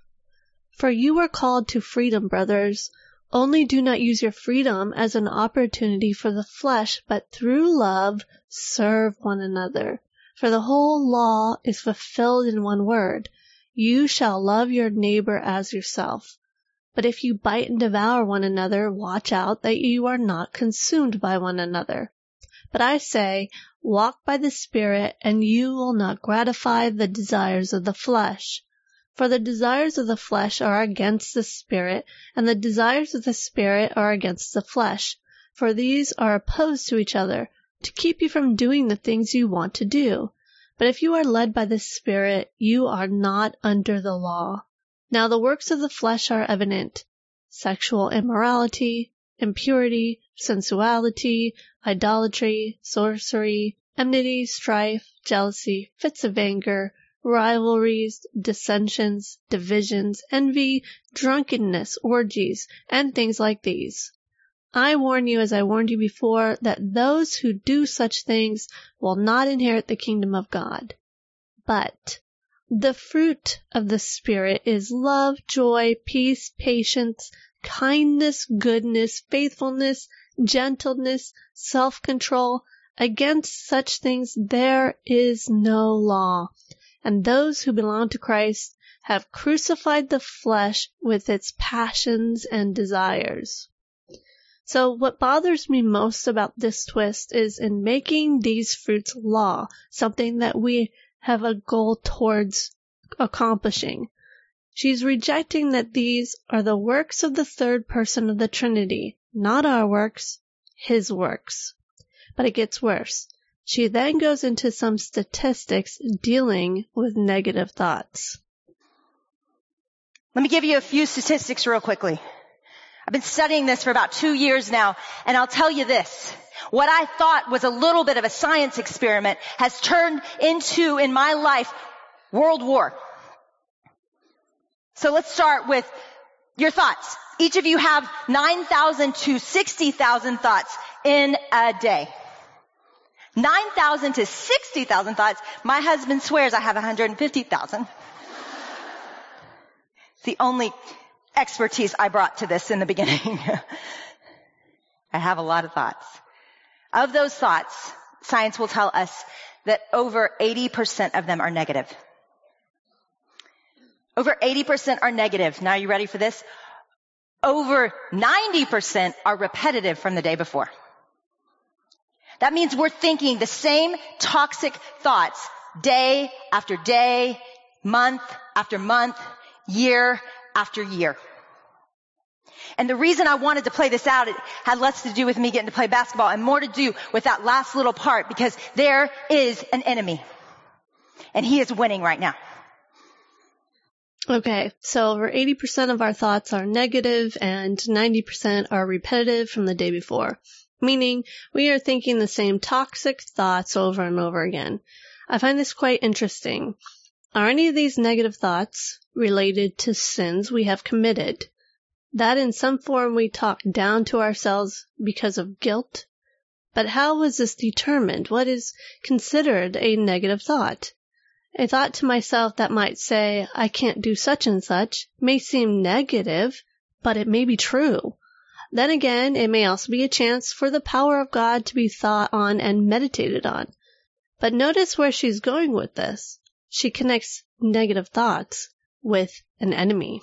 For you are called to freedom, brothers. Only do not use your freedom as an opportunity for the flesh, but through love serve one another. For the whole law is fulfilled in one word. You shall love your neighbor as yourself. But if you bite and devour one another, watch out that you are not consumed by one another. But I say, walk by the Spirit, and you will not gratify the desires of the flesh. For the desires of the flesh are against the Spirit, and the desires of the Spirit are against the flesh. For these are opposed to each other, to keep you from doing the things you want to do. But if you are led by the Spirit, you are not under the law. Now the works of the flesh are evident: sexual immorality, impurity, sensuality, idolatry, sorcery, enmity, strife, jealousy, fits of anger, rivalries, dissensions, divisions, envy, drunkenness, orgies, and things like these. I warn you, as I warned you before, that those who do such things will not inherit the kingdom of God. But the fruit of the Spirit is love, joy, peace, patience, kindness, goodness, faithfulness, gentleness, self-control. Against such things there is no law. And those who belong to Christ have crucified the flesh with its passions and desires. So what bothers me most about this twist is in making these fruits law, something that we have a goal towards accomplishing. She's rejecting that these are the works of the third person of the Trinity, not our works, his works. But it gets worse. She then goes into some statistics dealing with negative thoughts. Let me give you a few statistics real quickly. I've been studying this for about 2 years now, and I'll tell you this. What I thought was a little bit of a science experiment has turned into, in my life, World War. So let's start with your thoughts. Each of you have 9,000 to 60,000 thoughts in a day. 9,000 to 60,000 thoughts. My husband swears I have 150,000. It's the only expertise I brought to this in the beginning. I have a lot of thoughts. Of those thoughts, science will tell us that over 80% of them are negative. Over 80% are negative. Now, are you ready for this? Over 90% are repetitive from the day before. That means we're thinking the same toxic thoughts day after day, month after month, year after year. And the reason I wanted to play this out, it had less to do with me getting to play basketball and more to do with that last little part, because there is an enemy and he is winning right now. Okay, so over 80% of our thoughts are negative and 90% are repetitive from the day before, meaning we are thinking the same toxic thoughts over and over again. I find this quite interesting. Are any of these negative thoughts related to sins we have committed? That in some form we talk down to ourselves because of guilt? But how was this determined? What is considered a negative thought? A thought to myself that might say, I can't do such and such, may seem negative, but it may be true. Then again, it may also be a chance for the power of God to be thought on and meditated on. But notice where she's going with this. She connects negative thoughts with an enemy.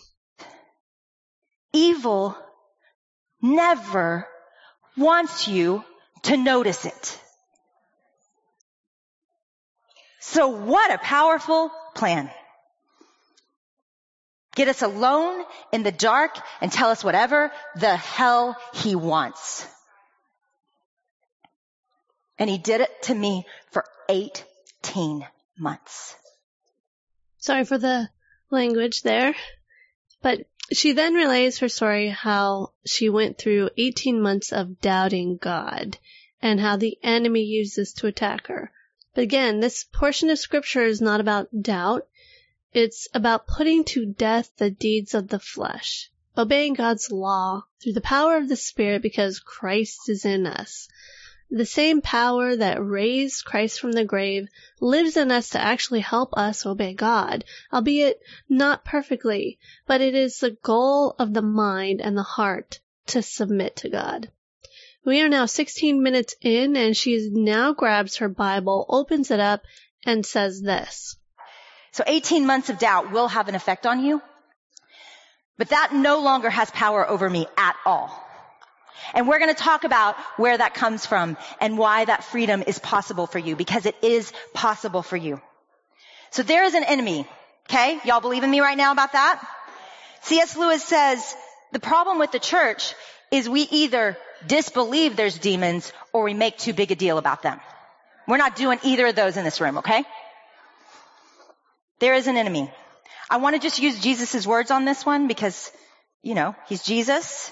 Evil never wants you to notice it. So what a powerful plan. Get us alone in the dark and tell us whatever the hell he wants. And he did it to me for 18 months. Sorry for the language there. But she then relays her story how she went through 18 months of doubting God and how the enemy used this to attack her. But again, this portion of scripture is not about doubt. It's about putting to death the deeds of the flesh, obeying God's law through the power of the Spirit because Christ is in us. The same power that raised Christ from the grave lives in us to actually help us obey God, albeit not perfectly, but it is the goal of the mind and the heart to submit to God. We are now 16 minutes in, and she now grabs her Bible, opens it up, and says this. So 18 months of doubt will have an effect on you, but that no longer has power over me at all. And we're going to talk about where that comes from and why that freedom is possible for you, because it is possible for you. So there is an enemy. Okay? Y'all believe in me right now about that? C.S. Lewis says the problem with the church is we either disbelieve there's demons or we make too big a deal about them. We're not doing either of those in this room, okay? There is an enemy. I want to just use Jesus' words on this one because, he's Jesus.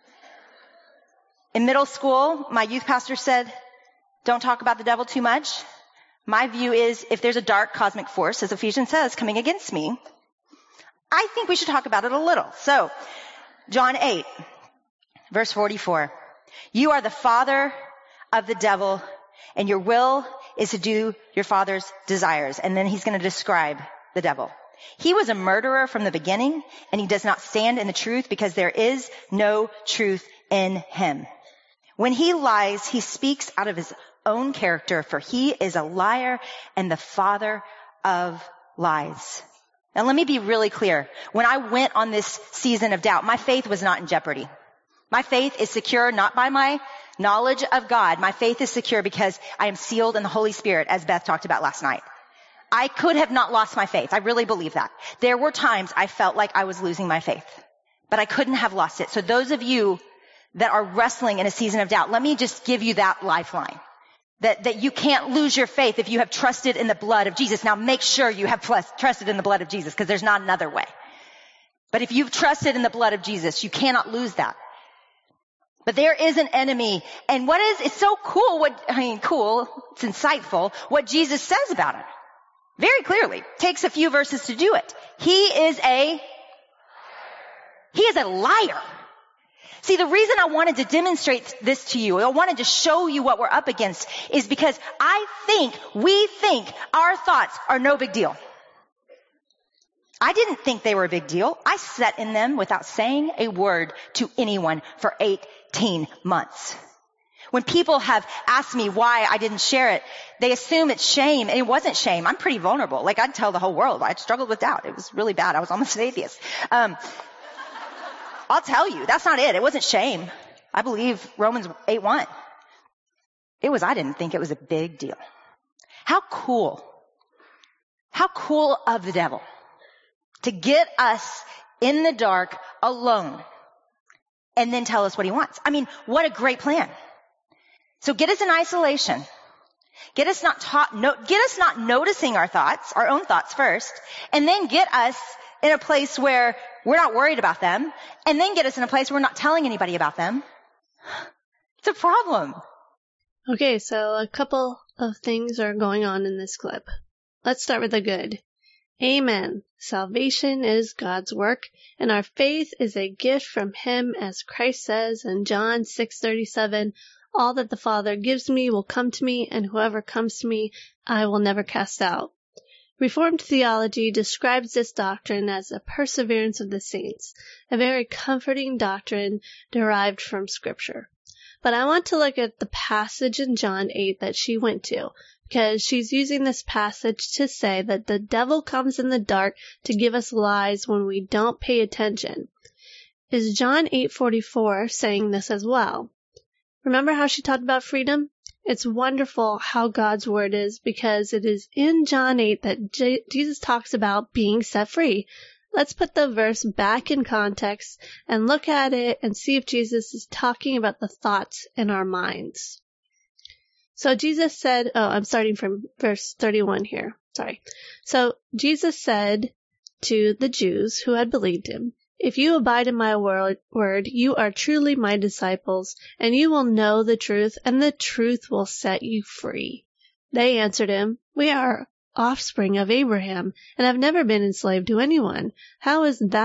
In middle school, my youth pastor said, don't talk about the devil too much. My view is if there's a dark cosmic force, as Ephesians says, coming against me, I think we should talk about it a little. So, John 8, verse 44. You are the father of the devil, and your will is to do your father's desires. And then he's going to describe the devil. He was a murderer from the beginning, and he does not stand in the truth because there is no truth in him. When he lies, he speaks out of his own character, for he is a liar and the father of lies. Now let me be really clear. When I went on this season of doubt, my faith was not in jeopardy. My faith is secure not by my knowledge of God. My faith is secure because I am sealed in the Holy Spirit, as Beth talked about last night. I could have not lost my faith. I really believe that. There were times I felt like I was losing my faith, but I couldn't have lost it. So those of you that are wrestling in a season of doubt, let me just give you that lifeline. That you can't lose your faith if you have trusted in the blood of Jesus. Now make sure you have trusted in the blood of Jesus, because there's not another way. But if you've trusted in the blood of Jesus, you cannot lose that. But there is an enemy. And it's so cool it's insightful what Jesus says about him. Very clearly. Takes a few verses to do it. He is a liar. See, the reason I wanted to demonstrate this to you, I wanted to show you what we're up against, is because we think our thoughts are no big deal. I didn't think they were a big deal. I sat in them without saying a word to anyone for 18 months. When people have asked me why I didn't share it, they assume it's shame, and it wasn't shame. I'm pretty vulnerable. Like, I'd tell the whole world. I struggled with doubt. It was really bad. I was almost an atheist. I'll tell you, that's not it. It wasn't shame. I believe Romans 8:1. I didn't think it was a big deal. How cool of the devil to get us in the dark alone and then tell us what he wants. I mean, what a great plan. So get us in isolation. Get us not noticing our thoughts, our own thoughts first, and then get us in a place where we're not worried about them, and then get us in a place where we're not telling anybody about them. It's a problem. Okay, so a couple of things are going on in this clip. Let's start with the good. Amen. Salvation is God's work, and our faith is a gift from Him, as Christ says in John 6:37, all that the Father gives me will come to me, and whoever comes to me, I will never cast out. Reformed theology describes this doctrine as a perseverance of the saints, a very comforting doctrine derived from Scripture. But I want to look at the passage in John 8 that she went to, because she's using this passage to say that the devil comes in the dark to give us lies when we don't pay attention. Is John 8:44 saying this as well? Remember how she talked about freedom? It's wonderful how God's word is, because it is in John 8 that Jesus talks about being set free. Let's put the verse back in context and look at it and see if Jesus is talking about the thoughts in our minds. So Jesus said, I'm starting from verse 31 here. Sorry. So Jesus said to the Jews who had believed him, "If you abide in my word, you are truly my disciples, and you will know the truth, and the truth will set you free." They answered him, "We are offspring of Abraham, and have never been enslaved to anyone. How is it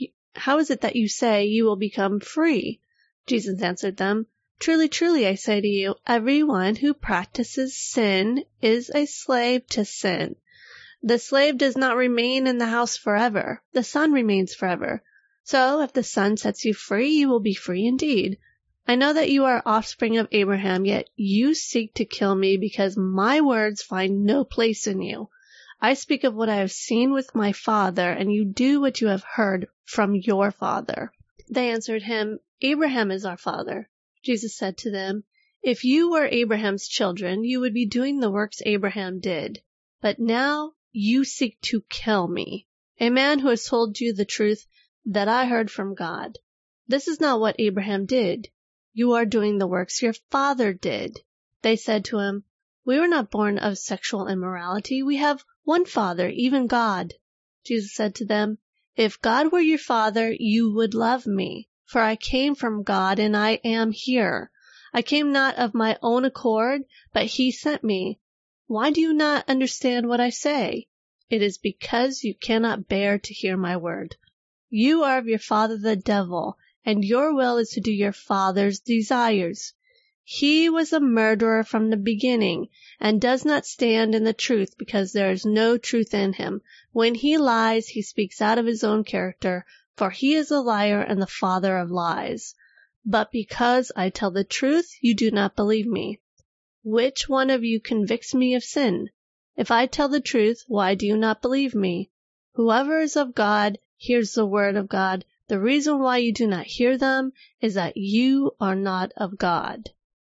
that you say you will become free?" Jesus answered them, "Truly, truly, I say to you, everyone who practices sin is a slave to sin. The slave does not remain in the house forever. The son remains forever. So if the Son sets you free, you will be free indeed. I know that you are offspring of Abraham, yet you seek to kill me because my words find no place in you. I speak of what I have seen with my father, and you do what you have heard from your father." They answered him, "Abraham is our father." Jesus said to them, "If you were Abraham's children, you would be doing the works Abraham did. But now you seek to kill me, a man who has told you the truth that I heard from God. This is not what Abraham did. You are doing the works your father did." They said to him, "We were not born of sexual immorality. We have one Father, even God." Jesus said to them, "If God were your Father, you would love me, for I came from God and I am here. I came not of my own accord, but He sent me. Why do you not understand what I say? It is because you cannot bear to hear my word. You are of your father the devil, and your will is to do your father's desires. He was a murderer from the beginning, and does not stand in the truth, because there is no truth in him. When he lies, he speaks out of his own character, for he is a liar and the father of lies. But because I tell the truth, you do not believe me. Which one of you convicts me of sin? If I tell the truth, why do you not believe me? Whoever is of God hears the word of God. The reason why you do not hear them is that you are not of God."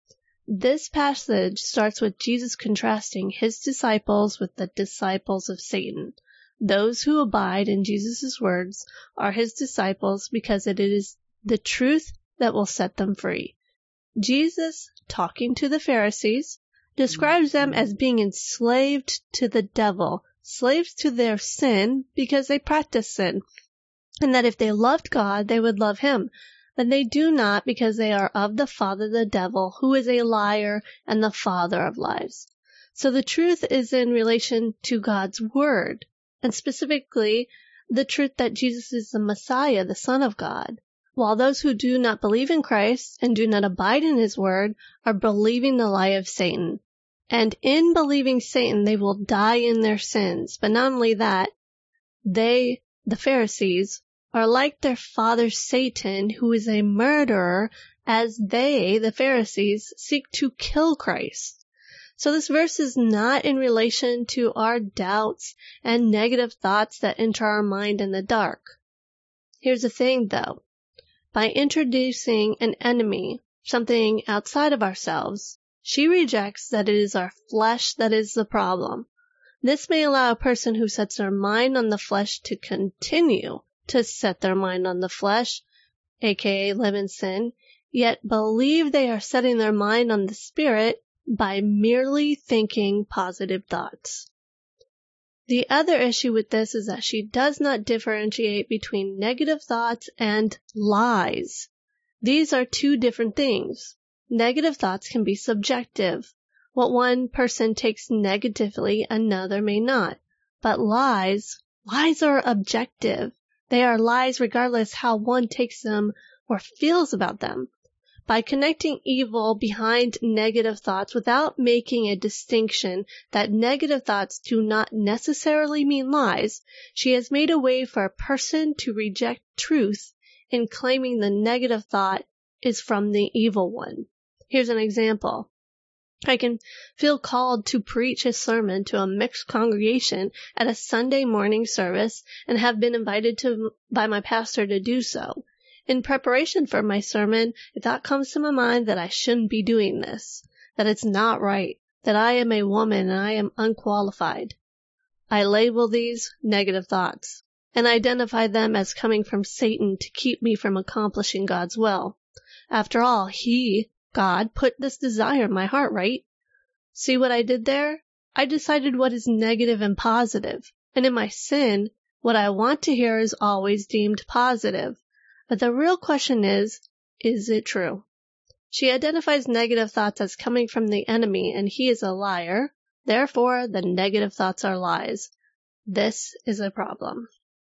This passage starts with Jesus contrasting his disciples with the disciples of Satan. Those who abide in Jesus' words are his disciples because it is the truth that will set them free. Jesus, talking to the Pharisees, describes them as being enslaved to the devil, slaves to their sin because they practice sin, and that if they loved God, they would love him. But they do not because they are of the father the devil, who is a liar and the father of lies. So the truth is in relation to God's word, and specifically the truth that Jesus is the Messiah, the Son of God, while those who do not believe in Christ and do not abide in his word are believing the lie of Satan. And in believing Satan, they will die in their sins. But not only that, they, the Pharisees, are like their father Satan, who is a murderer, as they, the Pharisees, seek to kill Christ. So this verse is not in relation to our doubts and negative thoughts that enter our mind in the dark. Here's the thing, though. By introducing an enemy, something outside of ourselves, she rejects that it is our flesh that is the problem. This may allow a person who sets their mind on the flesh to continue to set their mind on the flesh, aka live in sin, yet believe they are setting their mind on the spirit by merely thinking positive thoughts. The other issue with this is that she does not differentiate between negative thoughts and lies. These are two different things. Negative thoughts can be subjective. What one person takes negatively, another may not. But lies are objective. They are lies regardless how one takes them or feels about them. By connecting evil behind negative thoughts without making a distinction that negative thoughts do not necessarily mean lies, she has made a way for a person to reject truth in claiming the negative thought is from the evil one. Here's an example. I can feel called to preach a sermon to a mixed congregation at a Sunday morning service and have been invited by my pastor to do so. In preparation for my sermon, a thought comes to my mind that I shouldn't be doing this, that it's not right, that I am a woman and I am unqualified. I label these negative thoughts and identify them as coming from Satan to keep me from accomplishing God's will. After all, God, put this desire in my heart, right? See what I did there? I decided what is negative and positive. And in my sin, what I want to hear is always deemed positive. But the real question is it true? She identifies negative thoughts as coming from the enemy, and he is a liar. Therefore, the negative thoughts are lies. This is a problem.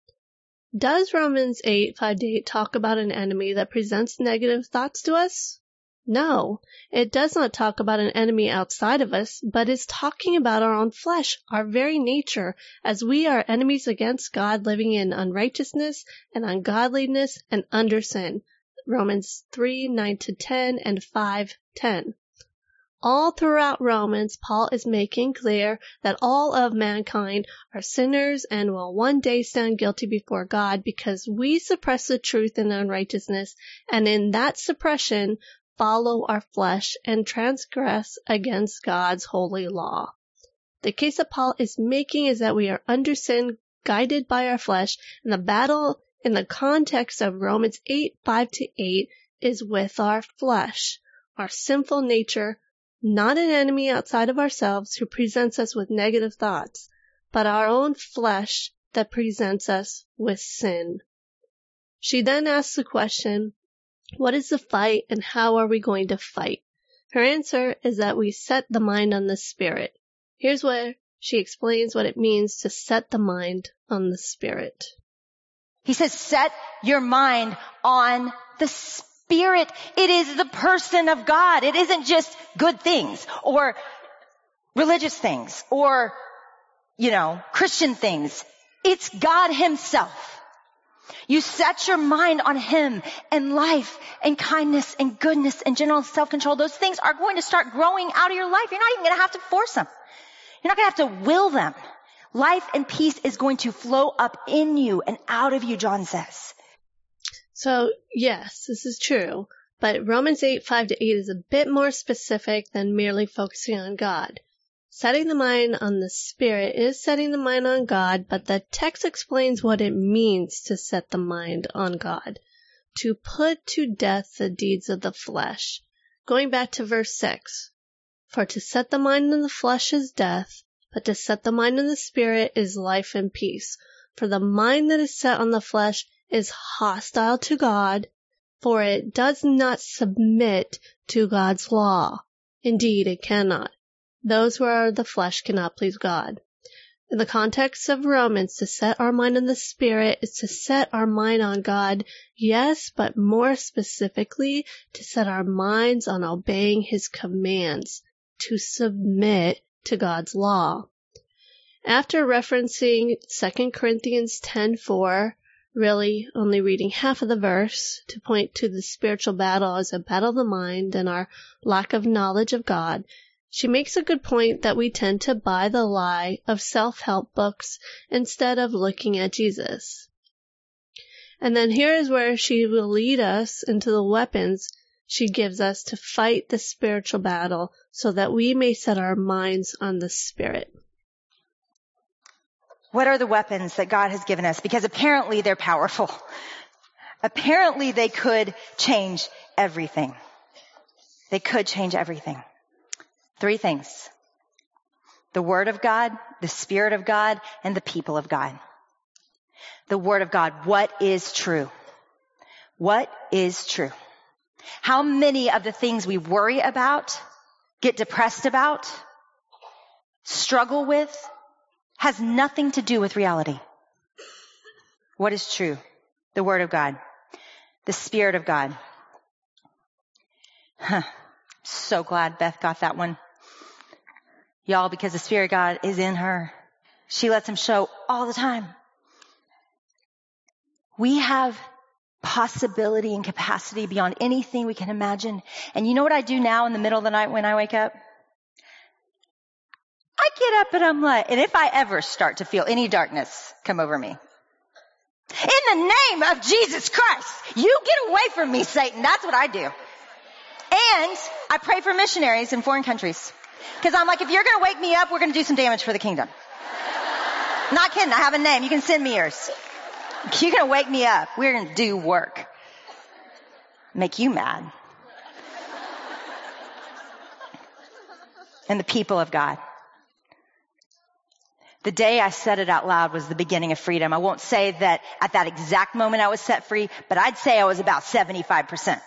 Does Romans 8:5-8 talk about an enemy that presents negative thoughts to us? No, it does not talk about an enemy outside of us, but is talking about our own flesh, our very nature, as we are enemies against God, living in unrighteousness and ungodliness and under sin. Romans 3:9-10 and 5:10. All throughout Romans, Paul is making clear that all of mankind are sinners and will one day stand guilty before God because we suppress the truth in unrighteousness, and in that suppression follow our flesh and transgress against God's holy law. The case that Paul is making is that we are under sin, guided by our flesh, and the battle in the context of Romans 8:5-8 is with our flesh, our sinful nature, not an enemy outside of ourselves who presents us with negative thoughts, but our own flesh that presents us with sin. She then asks the question, what is the fight and how are we going to fight? Her answer is that we set the mind on the spirit. Here's where she explains what it means to set the mind on the spirit. He says, set your mind on the spirit. It is the person of God. It isn't just good things or religious things or, Christian things. It's God himself. You set your mind on him, and life and kindness and goodness and general self-control. Those things are going to start growing out of your life. You're not even going to have to force them. You're not going to have to will them. Life and peace is going to flow up in you and out of you, John says. So, yes, this is true. But Romans 8, 5-8 is a bit more specific than merely focusing on God. Setting the mind on the Spirit is setting the mind on God, but the text explains what it means to set the mind on God. To put to death the deeds of the flesh. Going back to verse 6. For to set the mind on the flesh is death, but to set the mind on the Spirit is life and peace. For the mind that is set on the flesh is hostile to God, for it does not submit to God's law. Indeed, it cannot. Those who are of the flesh cannot please God. In the context of Romans, to set our mind on the Spirit is to set our mind on God, yes, but more specifically, to set our minds on obeying His commands, to submit to God's law. After referencing 2 Corinthians 10:4, really only reading half of the verse to point to the spiritual battle as a battle of the mind and our lack of knowledge of God, she makes a good point that we tend to buy the lie of self-help books instead of looking at Jesus. And then here is where she will lead us into the weapons she gives us to fight the spiritual battle so that we may set our minds on the Spirit. What are the weapons that God has given us? Because apparently they're powerful. Apparently they could change everything. They could change everything. 3 things. The Word of God, the Spirit of God, and the people of God. The Word of God. What is true? What is true? How many of the things we worry about, get depressed about, struggle with, has nothing to do with reality? What is true? The Word of God. The Spirit of God. So glad Beth got that one. Y'all, because the Spirit of God is in her. She lets Him show all the time. We have possibility and capacity beyond anything we can imagine. And you know what I do now in the middle of the night when I wake up? I get up and I'm like, and if I ever start to feel any darkness come over me, in the name of Jesus Christ, you get away from me, Satan. That's what I do. And I pray for missionaries in foreign countries. Because I'm like, if you're going to wake me up, we're going to do some damage for the kingdom. Not kidding. I have a name. You can send me yours. You're going to wake me up. We're going to do work. Make you mad. And the people of God. The day I said it out loud was the beginning of freedom. I won't say that at that exact moment I was set free, but I'd say I was about 75%.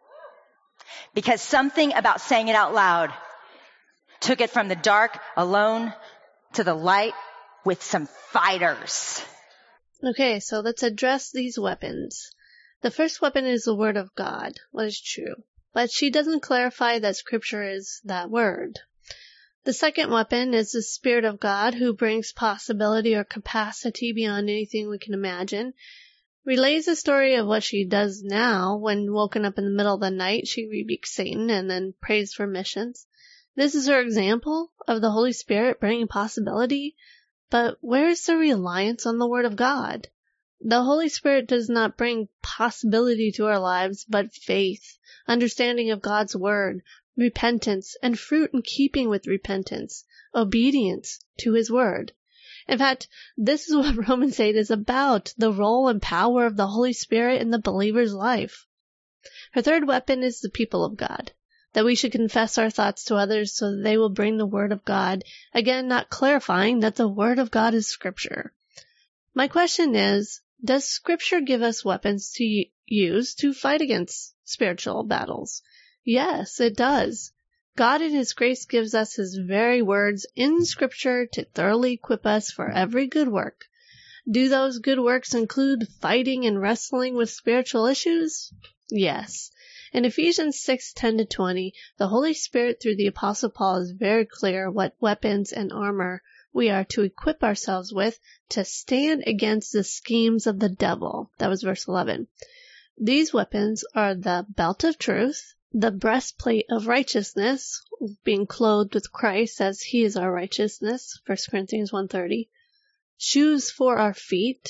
Because something about saying it out loud took it from the dark, alone, to the light with some fighters. Okay, so let's address these weapons. The first weapon is the Word of God, what is true. But she doesn't clarify that Scripture is that Word. The second weapon is the Spirit of God, who brings possibility or capacity beyond anything we can imagine. Relays the story of what she does now. When woken up in the middle of the night, she rebukes Satan and then prays for missions. This is her example of the Holy Spirit bringing possibility. But where is the reliance on the Word of God? The Holy Spirit does not bring possibility to our lives, but faith, understanding of God's Word, repentance, and fruit in keeping with repentance, obedience to His Word. In fact, this is what Romans 8 is about, the role and power of the Holy Spirit in the believer's life. Her third weapon is the people of God, that we should confess our thoughts to others so that they will bring the Word of God, again not clarifying that the Word of God is Scripture. My question is, does Scripture give us weapons to use to fight against spiritual battles? Yes, it does. God in His grace gives us His very words in Scripture to thoroughly equip us for every good work. Do those good works include fighting and wrestling with spiritual issues? Yes. In Ephesians 6:10-20, the Holy Spirit through the Apostle Paul is very clear what weapons and armor we are to equip ourselves with to stand against the schemes of the devil. That was verse 11. These weapons are the belt of truth, the breastplate of righteousness, being clothed with Christ as He is our righteousness, 1 Corinthians 1:30, shoes for our feet,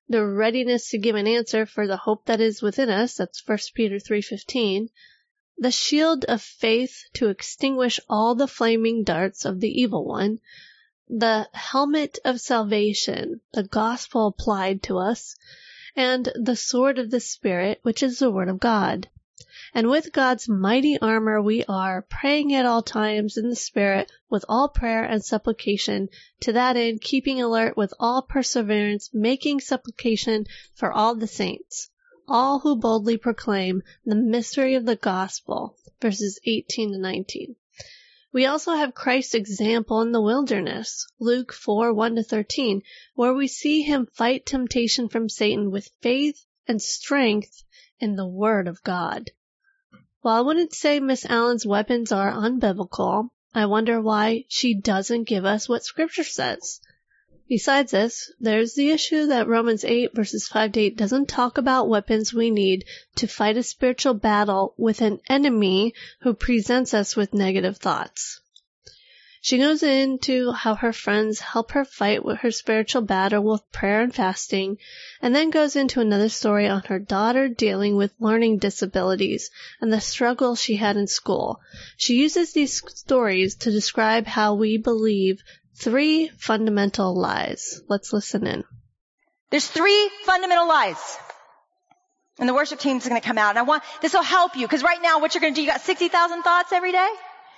the readiness to give an answer for the hope that is within us, that's 1 Peter 3:15, the shield of faith to extinguish all the flaming darts of the evil one, the helmet of salvation, the gospel applied to us, and the sword of the Spirit, which is the word of God. And with God's mighty armor we are, praying at all times in the Spirit with all prayer and supplication, to that end keeping alert with all perseverance, making supplication for all the saints, all who boldly proclaim the mystery of the gospel, verses 18 to 19. We also have Christ's example in the wilderness, Luke 4:1-13, where we see him fight temptation from Satan with faith and strength in the Word of God. While I wouldn't say Miss Allen's weapons are unbiblical, I wonder why she doesn't give us what Scripture says. Besides this, there's the issue that Romans 8 verses 5-8 doesn't talk about weapons we need to fight a spiritual battle with an enemy who presents us with negative thoughts. She goes into how her friends help her fight with her spiritual battle with prayer and fasting, and then goes into another story on her daughter dealing with learning disabilities and the struggle she had in school. She uses these stories to describe how we believe 3 fundamental lies. Let's listen in. There's 3 fundamental lies. And the worship team's going to come out. And this will help you, because right now what you're going to do, you got 60,000 thoughts every day?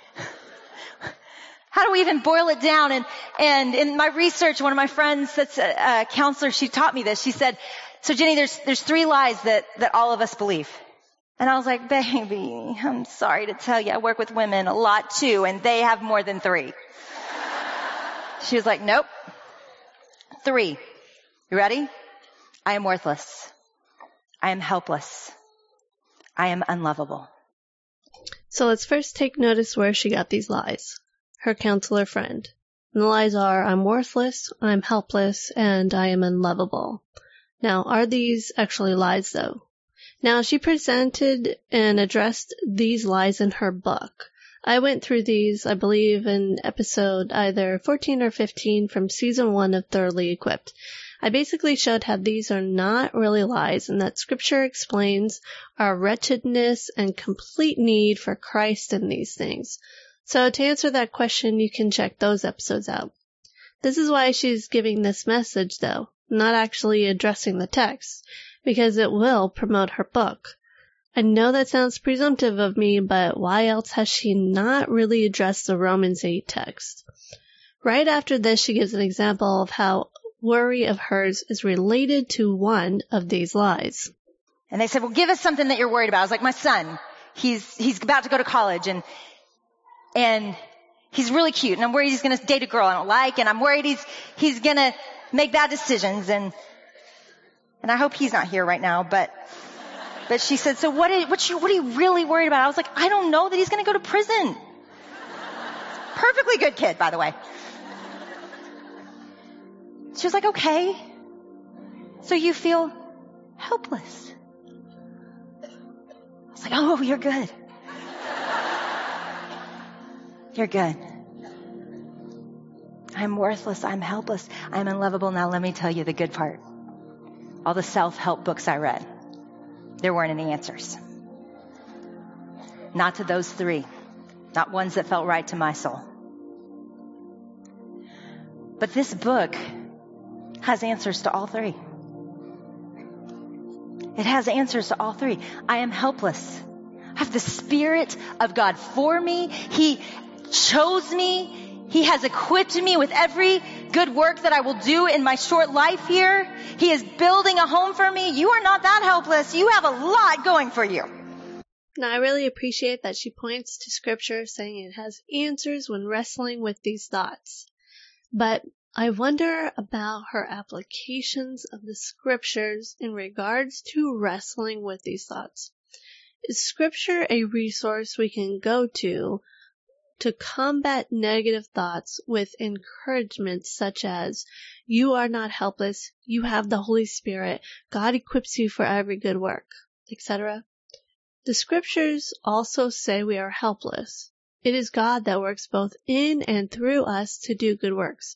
How do we even boil it down? And in my research, one of my friends that's a counselor, she taught me this. She said, so Jenny, there's 3 lies that all of us believe. And I was like, baby, I'm sorry to tell you, I work with women a lot too, and they have more than 3. She was like, nope. 3. You ready? I am worthless. I am helpless. I am unlovable. So let's first take notice where she got these lies. Her counselor friend. And the lies are, I'm worthless, I'm helpless, and I am unlovable. Now, are these actually lies, though? Now, she presented and addressed these lies in her book. I went through these, I believe, in episode either 14 or 15 from season 1 of Thoroughly Equipped. I basically showed how these are not really lies and that Scripture explains our wretchedness and complete need for Christ in these things. So to answer that question, you can check those episodes out. This is why she's giving this message, though, not actually addressing the text, because it will promote her book. I know that sounds presumptive of me, but why else has she not really addressed the Romans 8 text? Right after this, she gives an example of how worry of hers is related to one of these lies. And they said, well, give us something that you're worried about. I was like, my son, he's about to go to college and he's really cute, and I'm worried he's going to date a girl I don't like, and I'm worried he's going to make bad decisions, and I hope he's not here right now, but she said, so what are you really worried about? I was like, I don't know, that he's going to go to prison. Perfectly good kid, by the way. She was like, okay, so you feel helpless. I was like, oh, you're good. You're good. I'm worthless. I'm helpless. I'm unlovable. Now let me tell you the good part. All the self-help books I read, there weren't any answers. Not to those 3. Not ones that felt right to my soul. But this book has answers to all 3. It has answers to all 3. I am helpless. I have the Spirit of God for me. He chose me. He has equipped me with every good work that I will do in my short life here. He is building a home for me. You are not that helpless. You have a lot going for you. Now, I really appreciate that she points to Scripture saying it has answers when wrestling with these thoughts. But I wonder about her applications of the Scriptures in regards to wrestling with these thoughts. Is Scripture a resource we can go to combat negative thoughts with encouragement such as, you are not helpless, you have the Holy Spirit, God equips you for every good work, etc.? The Scriptures also say we are helpless. It is God that works both in and through us to do good works.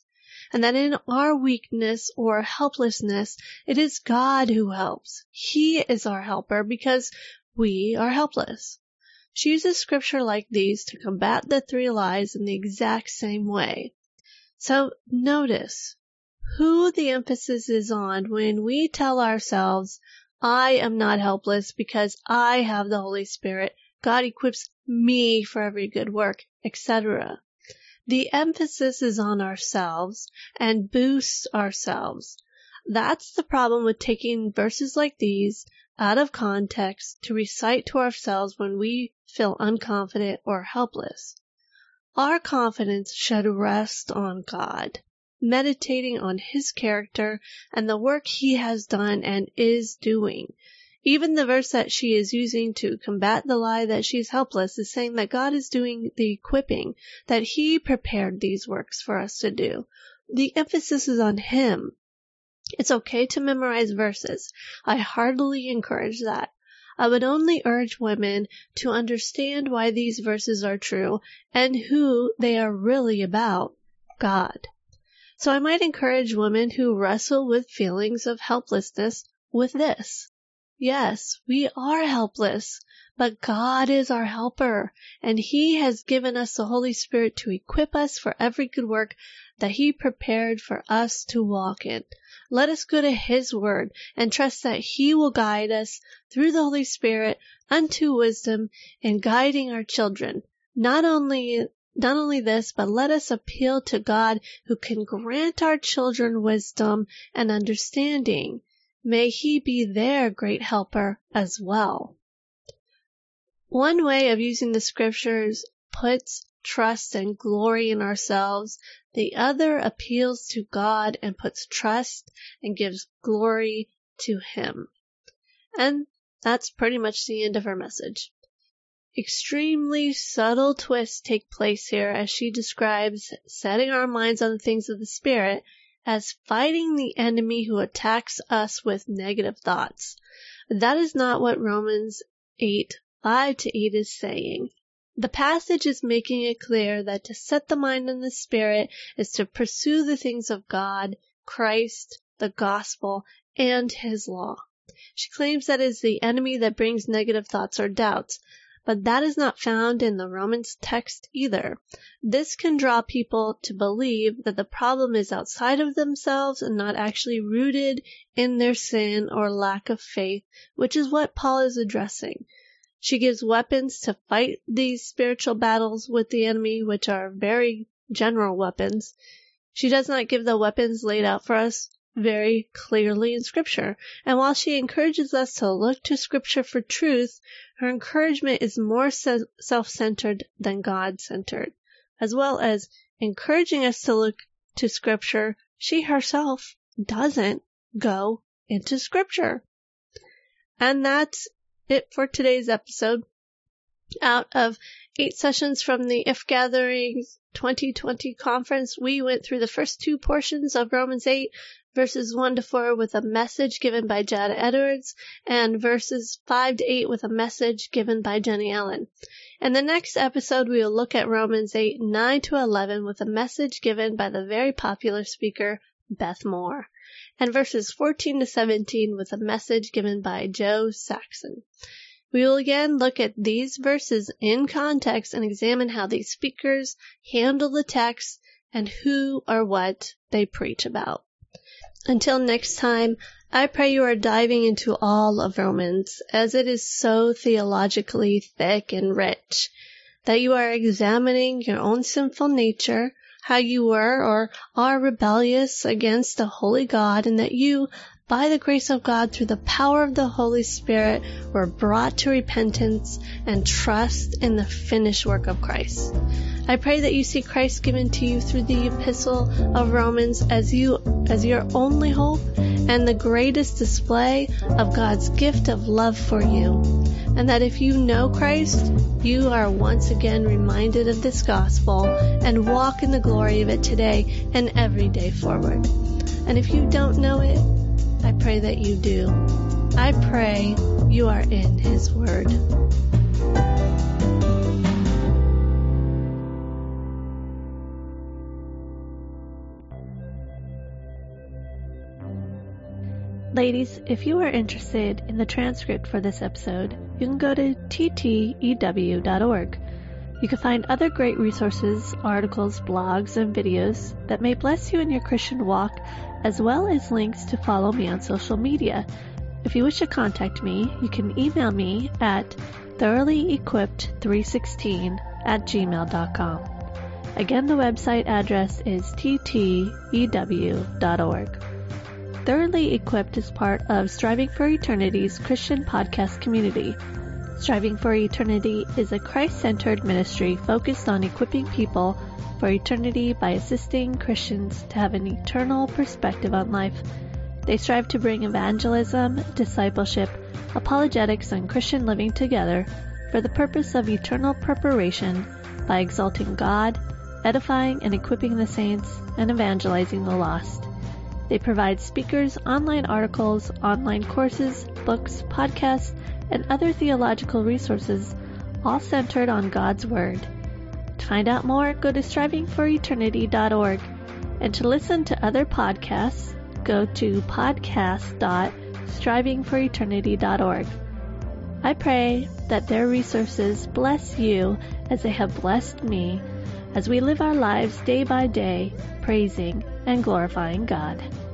and that in our weakness or helplessness, it is God who helps. He is our helper because we are helpless. She uses scripture like these to combat the three lies in the exact same way. So notice who the emphasis is on when we tell ourselves, I am not helpless because I have the Holy Spirit. God equips me for every good work, etc. The emphasis is on ourselves and boosts ourselves. That's the problem with taking verses like these out of context to recite to ourselves when we feel unconfident or helpless. Our confidence should rest on God, meditating on His character and the work He has done and is doing. Even the verse that she is using to combat the lie that she's helpless is saying that God is doing the equipping, that He prepared these works for us to do. The emphasis is on Him. It's okay to memorize verses. I heartily encourage that. I would only urge women to understand why these verses are true and who they are really about, God. So I might encourage women who wrestle with feelings of helplessness with this. Yes, we are helpless, but God is our helper, and He has given us the Holy Spirit to equip us for every good work that He prepared for us to walk in. Let us go to His Word and trust that He will guide us through the Holy Spirit unto wisdom in guiding our children. Not only this, but let us appeal to God who can grant our children wisdom and understanding. May He be their great helper as well. One way of using the scriptures puts trust and glory in ourselves. The other appeals to God and puts trust and gives glory to Him. And that's pretty much the end of her message. Extremely subtle twists take place here as she describes setting our minds on the things of the Spirit as fighting the enemy who attacks us with negative thoughts. That is not what Romans 8:5-8 is saying. The passage is making it clear that to set the mind on the Spirit is to pursue the things of God, Christ, the gospel, and His law. She claims that it is the enemy that brings negative thoughts or doubts, but that is not found in the Romans text either. This can draw people to believe that the problem is outside of themselves and not actually rooted in their sin or lack of faith, which is what Paul is addressing. She gives weapons to fight these spiritual battles with the enemy, which are very general weapons. She does not give the weapons laid out for us very clearly in Scripture. And while she encourages us to look to Scripture for truth, her encouragement is more self-centered than God-centered. As well as encouraging us to look to Scripture, she herself doesn't go into Scripture. And that's it for today's episode. Out of 8 sessions from the If Gatherings 2020 conference, we went through the first 2 portions of Romans 8, verses 1-4 with a message given by Jada Edwards, and verses 5-8 with a message given by Jenny Allen. In the next episode, we will look at Romans 8, 9-11 with a message given by the very popular speaker, Beth Moore, and verses 14-17 with a message given by Joe Saxon. We will again look at these verses in context and examine how these speakers handle the text and who or what they preach about. Until next time, I pray you are diving into all of Romans, as it is so theologically thick and rich, that you are examining your own sinful nature, how you were or are rebellious against the holy God, and that you, by the grace of God, through the power of the Holy Spirit, were brought to repentance and trust in the finished work of Christ. I pray that you see Christ given to you through the epistle of Romans as your only hope and the greatest display of God's gift of love for you. And that if you know Christ, you are once again reminded of this gospel and walk in the glory of it today and every day forward. And if you don't know it, I pray that you do. I pray you are in His Word. Ladies, if you are interested in the transcript for this episode, you can go to ttew.org. You can find other great resources, articles, blogs, and videos that may bless you in your Christian walk, as well as links to follow me on social media. If you wish to contact me, you can email me at thoroughly-equipped316@gmail.com. Again, the website address is ttew.org. Thoroughly Equipped is part of Striving for Eternity's Christian podcast community. Striving for Eternity is a Christ-centered ministry focused on equipping people for eternity by assisting Christians to have an eternal perspective on life. They strive to bring evangelism, discipleship, apologetics, and Christian living together for the purpose of eternal preparation by exalting God, edifying and equipping the saints, and evangelizing the lost. They provide speakers, online articles, online courses, books, podcasts, and other theological resources, all centered on God's Word. To find out more, go to strivingforeternity.org. And to listen to other podcasts, go to podcast.strivingforeternity.org. I pray that their resources bless you as they have blessed me, as we live our lives day by day, praising and glorifying God.